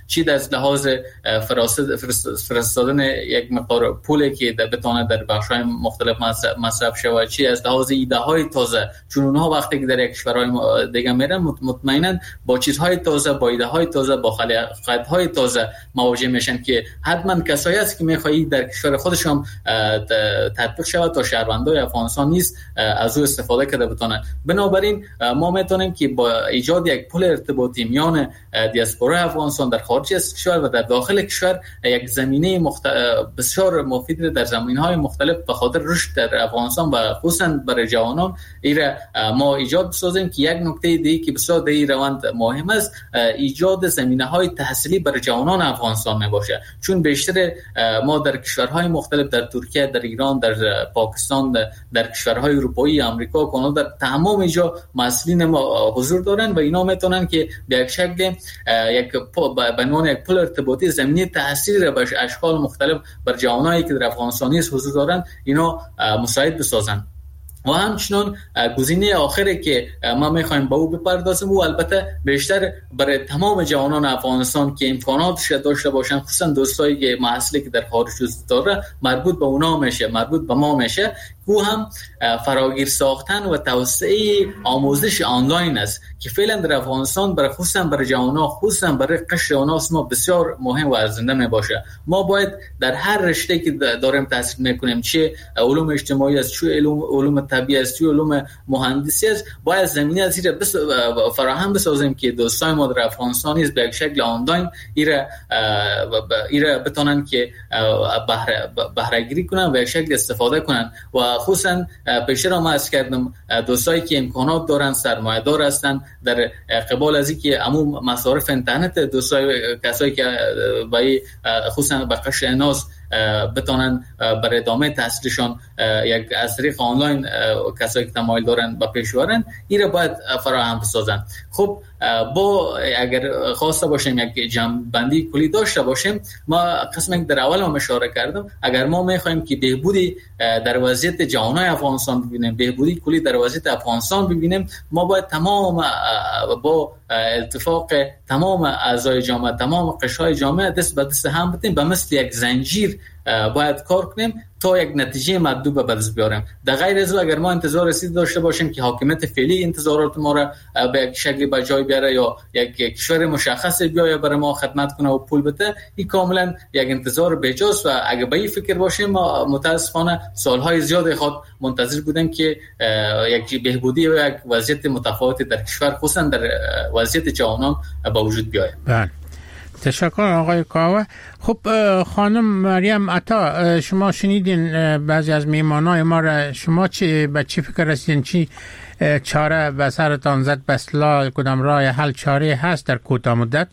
چی از لحاظ فرستادن یک مقدار پولی که بتونه در بخش‌های مختلف مصرف شود، چی از لحاظ ایده‌های تازه، چون اونها وقتی که در یک کشورهای دیگه میرن مطمئنا با چیزهای تازه، با ایده‌های تازه، با خلاقیت‌های تازه مواجه میشن که حتما کسایی است که می‌خواهی در کشور خودشون تطبیق شود تا شهروندای افغانستان نیست از او استفاده کرده بتونه. بنابراین ما میتونیم که با ایجاد یک پل ارتباطی میان دیاسپورا افغانستان در خارج از کشور و در داخل کشور یک زمینه بسیار مفید در زمینه‌های مختلف به خاطر رشد در افغانستان و خصوصا برای جوانان ایره ما ایجاد بسازیم که یک نکته دیگه که بسیار در این روند مهم است ایجاد زمینه‌های تحصیلی برای جوانان افغانستان میباشه، چون بیشتر ما در کشورهای مختلف، در ترکیه، در ایران، در پاکستان، در کشورهای اروپایی، آمریکا، کانادا، در تمام اینجا مسئولین ما حضور دارن و اینا میتونن که به یک شکل به عنوان یک پل ارتباطی زمینه تحصیلی را به اشکال مختلف بر جوانایی که در افغانستان حضور دارن اینا مساعد بسازن. و همچنان گزینه آخری که ما میخوایم به او بپردازیم و البته بیشتر برای تمام جوانان افغانستان که امکاناتش داشته باشن، خصوصا دوستایی که محصلی که در خارج داره، مربوط به اونا میشه، مربوط به ما میشه، او هم فراگیر ساختن و توسعه آموزش آنلاین است که فعلا در افغانستان برای خصوصا برای جوانان، خصوصا برای قشر آناس ما بسیار مهم و ارزنده میباشه. ما باید در هر رشته که داریم تحصیل میکنیم، چه علوم اجتماعی است، چه علوم طبیعی است، چه علوم مهندسی است، باید زمینه از این فراهم بسازیم که دوستای ما در افغانستان به یک شکل آنلاین ایره بتونن که بهره گیری کنن و یک شکل استفاده کنن. و خصوصا پیشتر ما عرض کردم دوستایی که امکانات دارن، سرمایه دار هستن، در قبال از این که عموم مصارف اینترنت، دوستای کسایی که خصوصا به قشر ناز بتونن برای ادامه تحصیلشان یک از طریق آنلاین کسایی که تمایل دارن به پیش برن، این را باید فراهم بسازن. خب با اگر خواسته باشیم یک جمع‌بندی کلی داشته باشیم، ما قسمی در اول هم اشاره کردم، اگر ما میخوایم که بهبودی در وضعیت جوانای افغانستان ببینیم، بهبودی کلی در وضعیت افغانستان ببینیم، ما باید تمام با اتفاق تمام اعضای جامعه، تمام قشرهای جامعه دست به دست هم بدیم، به مثل یک زنجیر باید کار کنیم تا یک نتیجه مطلوب به دست بیاریم. در غیر از اگر ما انتظار رسید داشته باشیم که حاکمیت فعلی انتظارات ما را به یک شکلی به جای بیاره یا یک کشور مشخص بیایه برای ما خدمت کنه و پول بده، این کاملا یک انتظار بیجاست. و اگر به این فکر باشیم، ما متاسفانه سالهای زیادی خود منتظر بودیم که یک بهبودی و یک وضعیت متفاوتی در کشور، خصوصا در وضعیت جوانان به وجود بیاید. تشکر آقای کاوه. خب خانم مریم عطا، شما شنیدین بعضی از میهمانای ما را، شما به چی فکر رسیدین؟ چی چاره به سرتان زد؟ به اصطلاح کدام راه حل چاره هست در کوتاه مدت؟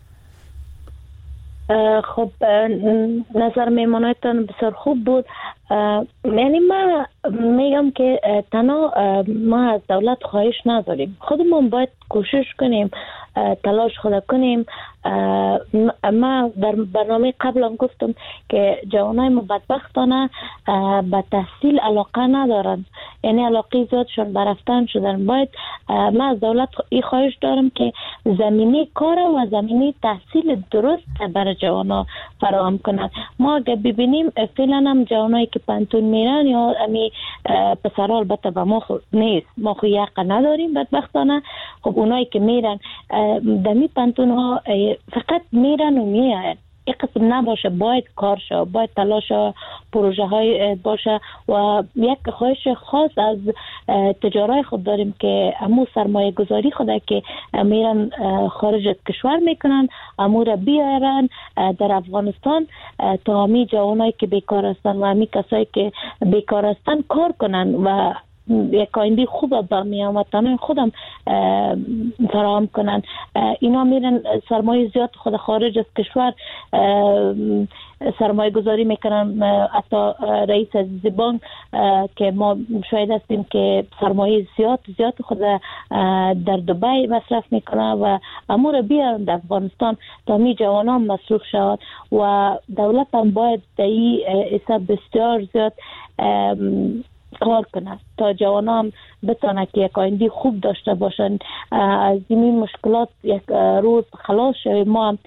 خب نظر میهمانایتان بسیار خوب بود. یعنی من میگم که تنها ما از دولت خواهش نداریم، خودمون باید کوشش کنیم، تلاش خود کنیم. ما در برنامه قبلم گفتم که جوانای ما بدبختانه به تحصیل علاقه ندارن، یعنی علاقه زیادشون برفتن شدن. باید ما از دولت این خواهش دارم که زمینه کار و زمینه تحصیل درست برای جوانا فراهم کنند. ما اگه ببینیم فعلا هم جوانایی که پانتون میرن یا امی پسرها، البته به ما نیست، ما خو یقه نداریم بدبختانه. خب اونایی که میرن دمی پانتون ها فقط میرن و میاین، یک قسم نباشه، باید کار شه، باید تلاش پروژه های باشه. و یک خواهش خاص از تجارای خود داریم که امو سرمایه گذاری خوده که میرن خارج از کشور میکنن، امو را بیارن در افغانستان تا همی جوانایی که بیکار هستن و همی کسایی که بیکار هستن کار کنن و یک آینده خوب با میامتانه خودم فراهم کنن. اینا میرن سرمایه زیاد خود خارج از کشور سرمایه گذاری میکنن. حتی رئیس عزیزی بانک که ما شاید هستیم که سرمایه زیاد خود در دبی مصرف میکنن و امور بیارن در افغانستان تا می جوانان مصروف شود. و دولت هم باید در این حساب بسیار زیاد کار کنه تا جوانان بتونه که یک آینده خوب داشته باشن، از این مشکلات یک روز خلاص شویم. ما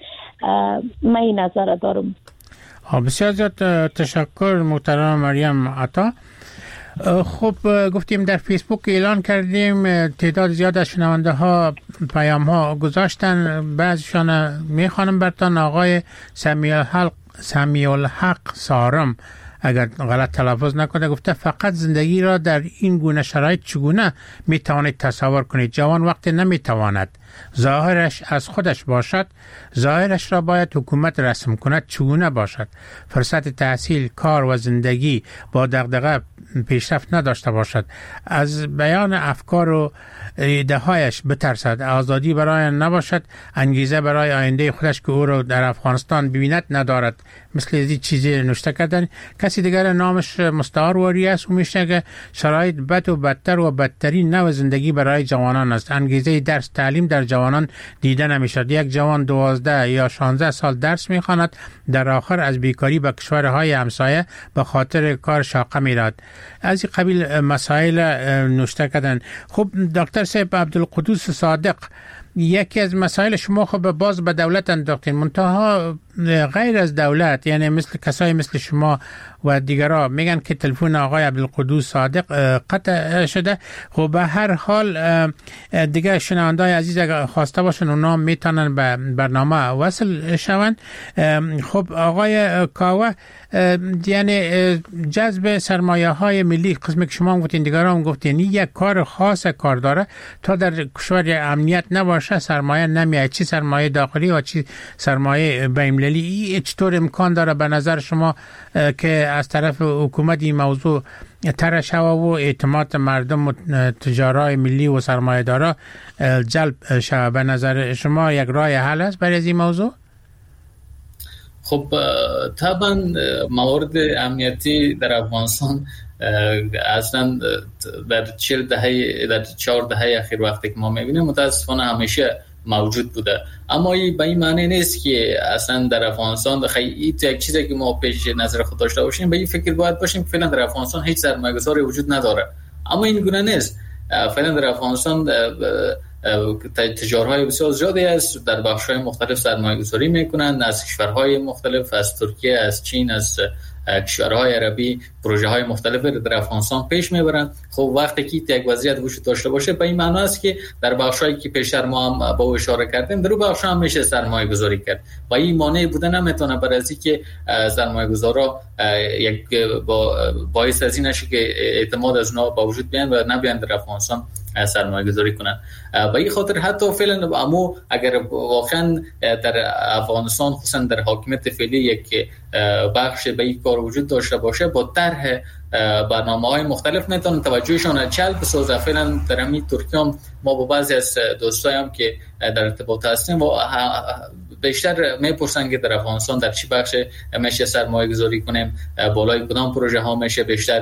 من این نظر دارم. بسیار زیاد تشکر محترم مریم عطا. خب گفتیم در فیسبوک اعلان کردیم، تعداد زیاد از شنونده ها پیام ها گذاشتن، بعضیشان میخوانم براتون. آقای سمیع الحق سارم اگر غلط تلفظ نکنه گفته فقط زندگی را در این گونه شرایط چگونه میتوانید تصور کنید؟ جوان وقتی نمیتواند ظاهرش از خودش باشد، ظاهرش را باید حکومت رسم کند. چگونه باشد؟ فرصت تحصیل، کار و زندگی با دغدغه پیشرفت نداشته باشد، از بیان افکار و ایده هایش بترسد، آزادی برای نباشد، انگیزه برای آینده خودش که او را در افغانستان ببیند ندارد. مثل این چیزی نوشته کردن. کسی دیگر نامش مستعار واری است، او میشه که شرایط بد و بدتر و بدترین نوع زندگی برای جوانان است. انگیزه درس تعلیم در جوانان دیده نمیشد. یک جوان 12 یا 16 سال درس میخواند، در آخر از بیکاری به کشورهای همسایه به خاطر کار شاقه میرد. از این قبیل مسائل نوشته کردن. خب دکتر صاحب عبدالقدوس صادق، یکی از مسائل شما خب باز به دولت انداختین، منتها غیر از دولت، یعنی مثل کسایی مثل شما و دیگرها میگن که تلفن آقای عبدالقدوس صادق قطع شده. خب به هر حال دیگه شنوندای عزیز اگر خواسته باشن اونا میتونن به برنامه وصل شون. خب آقای کاوه، یعنی جذب سرمایه های ملی، قسمی که شما گفتین دیگران گفتین، یک کار خاص کار داره تا در کشور امنیت نباشه سرمایه نمیاد، چی سرمایه داخلی و چی سرمایه بین‌المللی. چطور امکان داره به نظر شما که از طرف حکومت این موضوع طرح شود و اعتماد مردم و تجارای ملی و سرمایه دارا جلب شود؟ به نظر شما یک راه حل است برای این موضوع؟ خب طبعا موارد امنیتی در افغانستان اصلا در 4 دهه اخیر وقتی که ما میبینیم متاسفانه همیشه موجود بوده، اما این به این معنی نیست که اصلا در افغانستان خیلی یک چیزی که ما پیش نظر خود داشته باشیم به این فکر باید باشیم که فعلا در افغانستان هیچ سرمایه‌گذاری وجود نداره. اما این گونه نیست. فعلا در افغانستان تجارهای بسیار زیادی است، در بخش‌های مختلف سرمایه‌گذاری میکنند، از کشورهای مختلف، از ترکیه، از چین، از کشورهای عربی پروژه های مختلف در افغانستان پیش میبرند. خب وقتی که یک وضعیت وجود داشته باشه به این معنی است که در بخشایی که پیشتر ما هم با اشاره کردیم در اون بخشا هم میشه سرمایه گذاری کرد و این مانع بوده نمیتونه برای از اینکه سرمایه گذارا یک باعث از این نشه که اعتماد از اونها با وجود بیان و نبیان در افغانستان سرمایه گذاری کنن. به این خاطر حتی فعلا امو اگر واقعا در افغانستان خصوصا در حاکمیت فعلی یک بخش به این کار وجود داشته باشه با طرح برنامه‌های مختلف میتونن توجهشون جلب بسازه. فعلا در همین ترکیه هم ما با بعضی از دوستایم که در ارتباط هستیم و بیشتر میپرسن که در افغانستان در چی بخش میشه سرمایه گذاری کنیم، بالای کدام پروژه ها میشه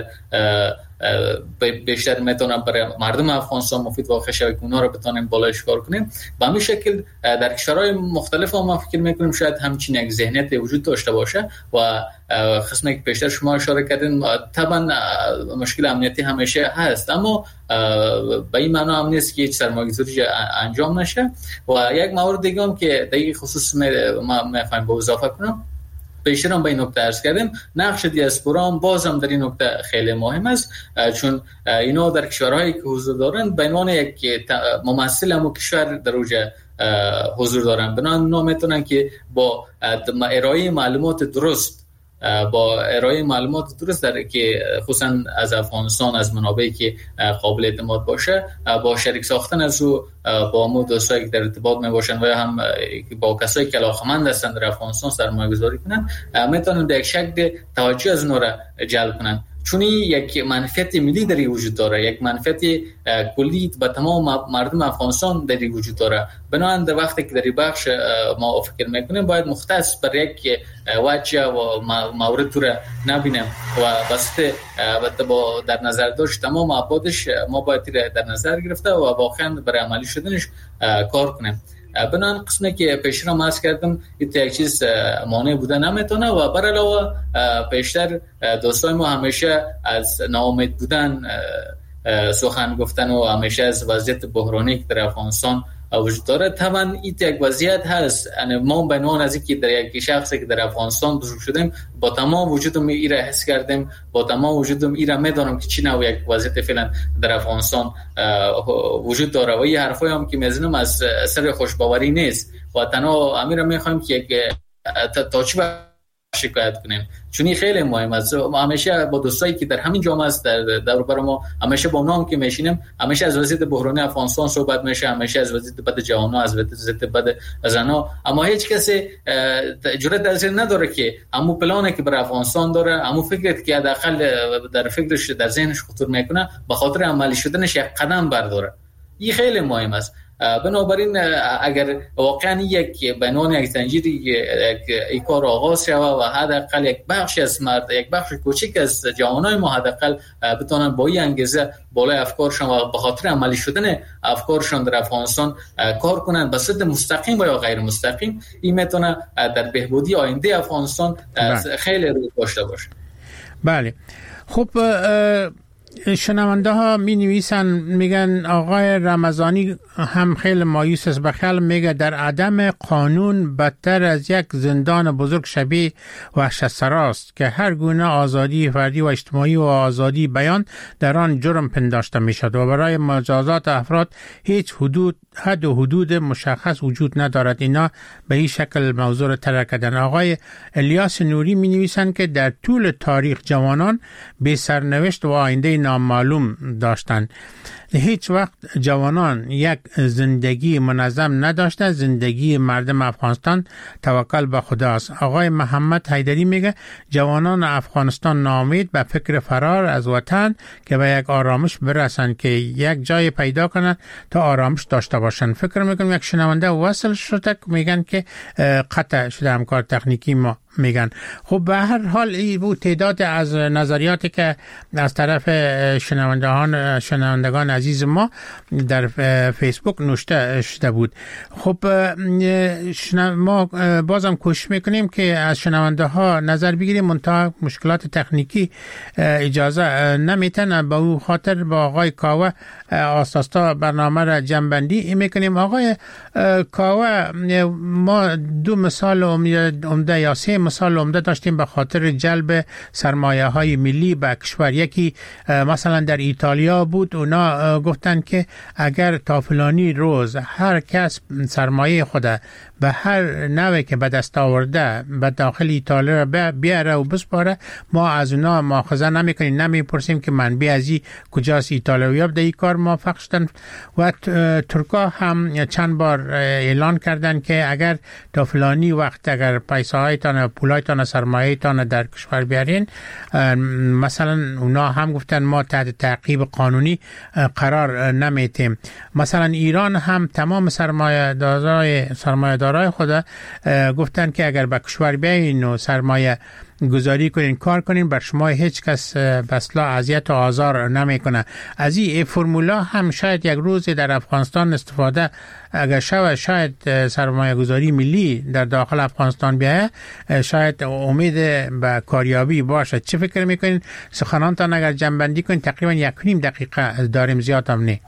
بیشتر میتونم برای مردم افغانستان مفید واقع شود که اونها رو بتونیم بالایش کار کنیم. به همین شکل در کشورهای مختلف ما فکر میکنیم شاید همچین یک ذهنیت وجود داشته باشه و قسمی که بیشتر شما اشاره کردین طبعا مشکل امنیتی همیشه هست، اما به این معنا هم نیست که هیچ سرمایه‌گذاری انجام نشه. و یک مورد دیگه هم که در این خصوص ما میخوایم با اضافه کنم، بیشتر هم به این نکته عرض کردیم، نقش دیاسپورا هم باز هم در این نکته خیلی مهم است، چون اینا در کشورهایی که حضور دارند به عنوان یک ممثل هم کشور در اوجه حضور دارند، بنابراین اونا میتونن که با ارائه معلومات درست در که خصوصا از افغانستان از منابعی که قابل اعتماد باشه با شریک ساختن از او با مو دوستایی که در ارتباط می باشن و هم با کسایی که علاقمند هستن در افغانستان سرمایه گذاری کنن میتونن به یک شکل توجه از اونها را جلب کنن، چون یک منفعت ملی در وجود داره، یک منفعت کلی به تمام مردم افغانستان در وجود داره. بنابراین در وقتی که در این بخش ما فکر میکنیم باید مختص بر یک وجه و مورد رو نبینیم و بسته با در نظر داشت تمام ابعادش ما باید در نظر گرفته و واقعا برای عملی شدنش کار کنیم. بنابراین قسمی که پیش را عرض کردم یک چیز مانع بوده نمیتونه و بر علاوه پیشتر دوستای ما همیشه از ناامید بودن سخن گفتن و همیشه از وضعیت بحرانی که در افغانستان وجود داره. طبعا این یک وضعیت هست. ما به عنوان از اینکه در یک شخصی که در افغانستان بزرگ شدیم با تمام وجودم ایره حس کردیم، با تمام وجودم ایره میدونم که چی نوع یک وضعیت فعلا در افغانستان وجود داره و این حرفایی هم که میزنم از سر خوشباوری نیست و تنها امیر میخوایم که یک تا چی شکایت کنیم، چون این خیلی مهم است. همیشه با دوستایی که در همین جامعه است در دور بر ما، همیشه با اونام که میشینیم، همیشه از وضعیت بحرانی افغانستان صحبت میشه، همیشه از وضعیت بد جوانان، از وضعیت بد زنا، اما هیچ کسی جرأت در نداره که همون پلانی که برای افغانستان داره، همون فکری که حداقل در فکرش در ذهنش خطور میکنه، به خاطر عملی شدنش یک قدم برداره. این خیلی مهم است. بنابراین اگر واقعا یک بنان یک زنجیری یک کار آغاز شود و حداقل یک بخش از یک بخش کوچک از جوانای ما حداقل بتونن با این انگیزه بالای افکارشون و به خاطر عملی شدن افکارشون در افغانستان کار کنن به صورت مستقیم و یا غیر مستقیم، این میتونه در بهبودی آینده افغانستان خیلی روی داشته باشه. بله. خب شنونده ها می نویسن، میگن آقای رمضانی هم خیلی مایوس است. بخیال میگه در عدم قانون بدتر از یک زندان بزرگ شبیه وحشت‌سراست که هر گونه آزادی فردی و اجتماعی و آزادی بیان در آن جرم پنداشته می شد و برای مجازات افراد هیچ حد و حدود مشخص وجود ندارد. اینا به این شکل موضوع را طرح کردن. آقای الیاس نوری می نویسن که در طول تاریخ جوانان بی سرنوشت و آینده نامعلوم داشتند. هیچ وقت جوانان یک زندگی منظم نداشته. زندگی مردم افغانستان توکل به خداست. آقای محمد حیدری میگه جوانان افغانستان ناامید به فکر فرار از وطن که به یک آرامش برسن، که یک جای پیدا کنن تا آرامش داشته باشن. فکر میکنم یک شنونده وصل شده، میگن که قطع شده همکار تکنیکی ما میگن. خب به هر حال این بود تعداد از نظریاتی که از طرف شنوندگان عزیز ما در فیسبوک نوشته شده بود. خب ما بازم کوشش میکنیم که از شنونده ها نظر بگیریم، منتها مشکلات تکنیکی اجازه نمیتن. به او خاطر با آقای کاوه آساستا برنامه را جمع‌بندی میکنیم. آقای کاوه، ما دو مثال عمده یا سه مثال عمده داشتیم به خاطر جلب سرمایه های ملی به کشور. یکی مثلا در ایتالیا بود، اونا گفتن که اگر تا فلانی روز هر کس سرمایه خود به هر نوعی که به دست آورده به داخل ایتالیا را بیاره و بسپاره، ما از اونا مؤاخذه نمیکنیم، نمیپرسیم که منبع ازی کجاست. ایتالیایی به این کار موافق شدن و ترکا هم چند بار اعلان کردن که اگر تا فلانی وقت اگر پیسه هایتان پولایتان سرمایه‌تان در کشور بیارین، مثلا اونا هم گفتن ما تحت تعقیب قانونی قرار نمیتیم. مثلا ایران هم تمام سرمایه‌دارای خود گفتن که اگر به کشور بیاین و سرمایه گذاری کنین، کار کنین، بر شما هیچ کس بسلا اذیت و آزار نمیکنه. از این فرمولا هم شاید یک روز در افغانستان استفاده اگر شاید سرمایه گذاری ملی در داخل افغانستان بیایه، شاید امید به کاریابی باشه. چه فکر میکنین؟ سخنانتان اگر جمع‌بندی کنین، تقریبا 1.5 دقیقه داریم، زیاد هم نه.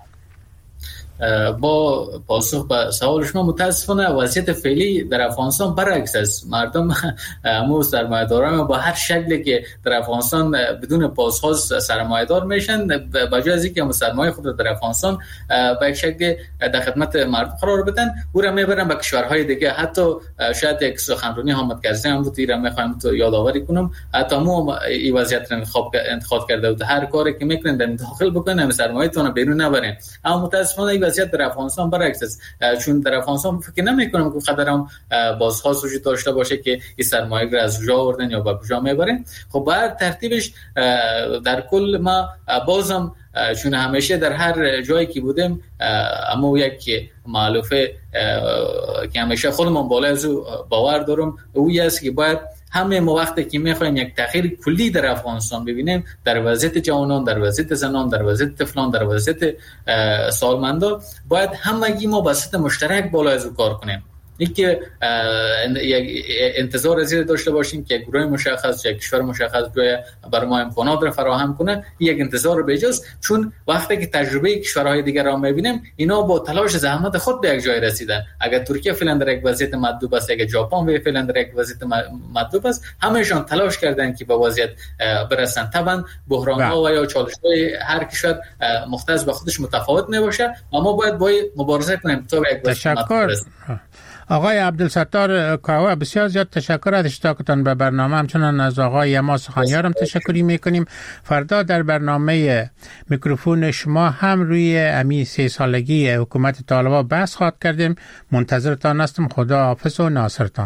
با پاسخ به سوال شما، متاسفانه وضعیت فعلی در افغانستان برعکس است. مردم همون سرمایه‌داران با هر شکلی که در افغانستان بدون بازخواست سرمایه‌دار میشن، به جای از اینکه سرمایه خود در افغانستان به یک شکل در خدمت مردم قرار بدن، او را میبرن به کشورهای دیگه. حتی شاید یک سخنرانی حامد کرزی هم بود، ایران میخوایم تو یادآوری کنم، حتی مو این وضعیت را انتخاب کرده بود، هر کاری که میکنن در داخل بکنن، سرمایه‌تون بیرون نبرین. اما متاسفانه وضعیت در افغانستان برعکس است، چون در افغانستان فکر نمی‌کنم که قدرم بازخواست وجود داشته باشه که این سرمایه را از کجا آوردن یا به کجا میبرن. خب بر ترتیبش در کل ما بازم چون همیشه در هر جایی که بودیم، اما یک مألوفه که همیشه خودمون بالای از باور دارم، او است که باید همه ما وقتی که میخوایم یک تغییر کلی در افغانستان ببینیم، در وضعیت جوانان، در وضعیت زنان، در وضعیت طفلان، در وضعیت سالمندان، باید همگی ما به صورت مشترک بالای از کار کنیم. اینکه انتظار از داشته باشیم که گروه مشخص یا کشور مشخص برای ما امکانات را فراهم کنه، یک انتظار بجاست. چون وقتی که تجربه کشورهای دیگر را می‌بینیم اینا با تلاش زحمت خود به یک جای رسیدن. اگر ترکیه فعلا در یک وضعیت مطلوب است، اگر ژاپن فعلا در یک وضعیت مطلوب است، همه‌شان تلاش کردن که به وضعیت برسن. طبعا بحران‌ها و یا چالش‌های هر کشور مختص به خودش متفاوت میباشه، اما باید با مبارزه کنیم تا به یک وضعیت مطلوب برسیم. آقای عبدالستار کاوه، بسیار زیاد تشکر از اشتراکتان به برنامه. همچنان از آقای یما سخنیارم تشکری میکنیم. فردا در برنامه میکروفون شما هم روی امی 3 سالگی حکومت طالبان بحث خواهد کردیم. منتظرتان هستم. خدا حافظ و ناصرتان.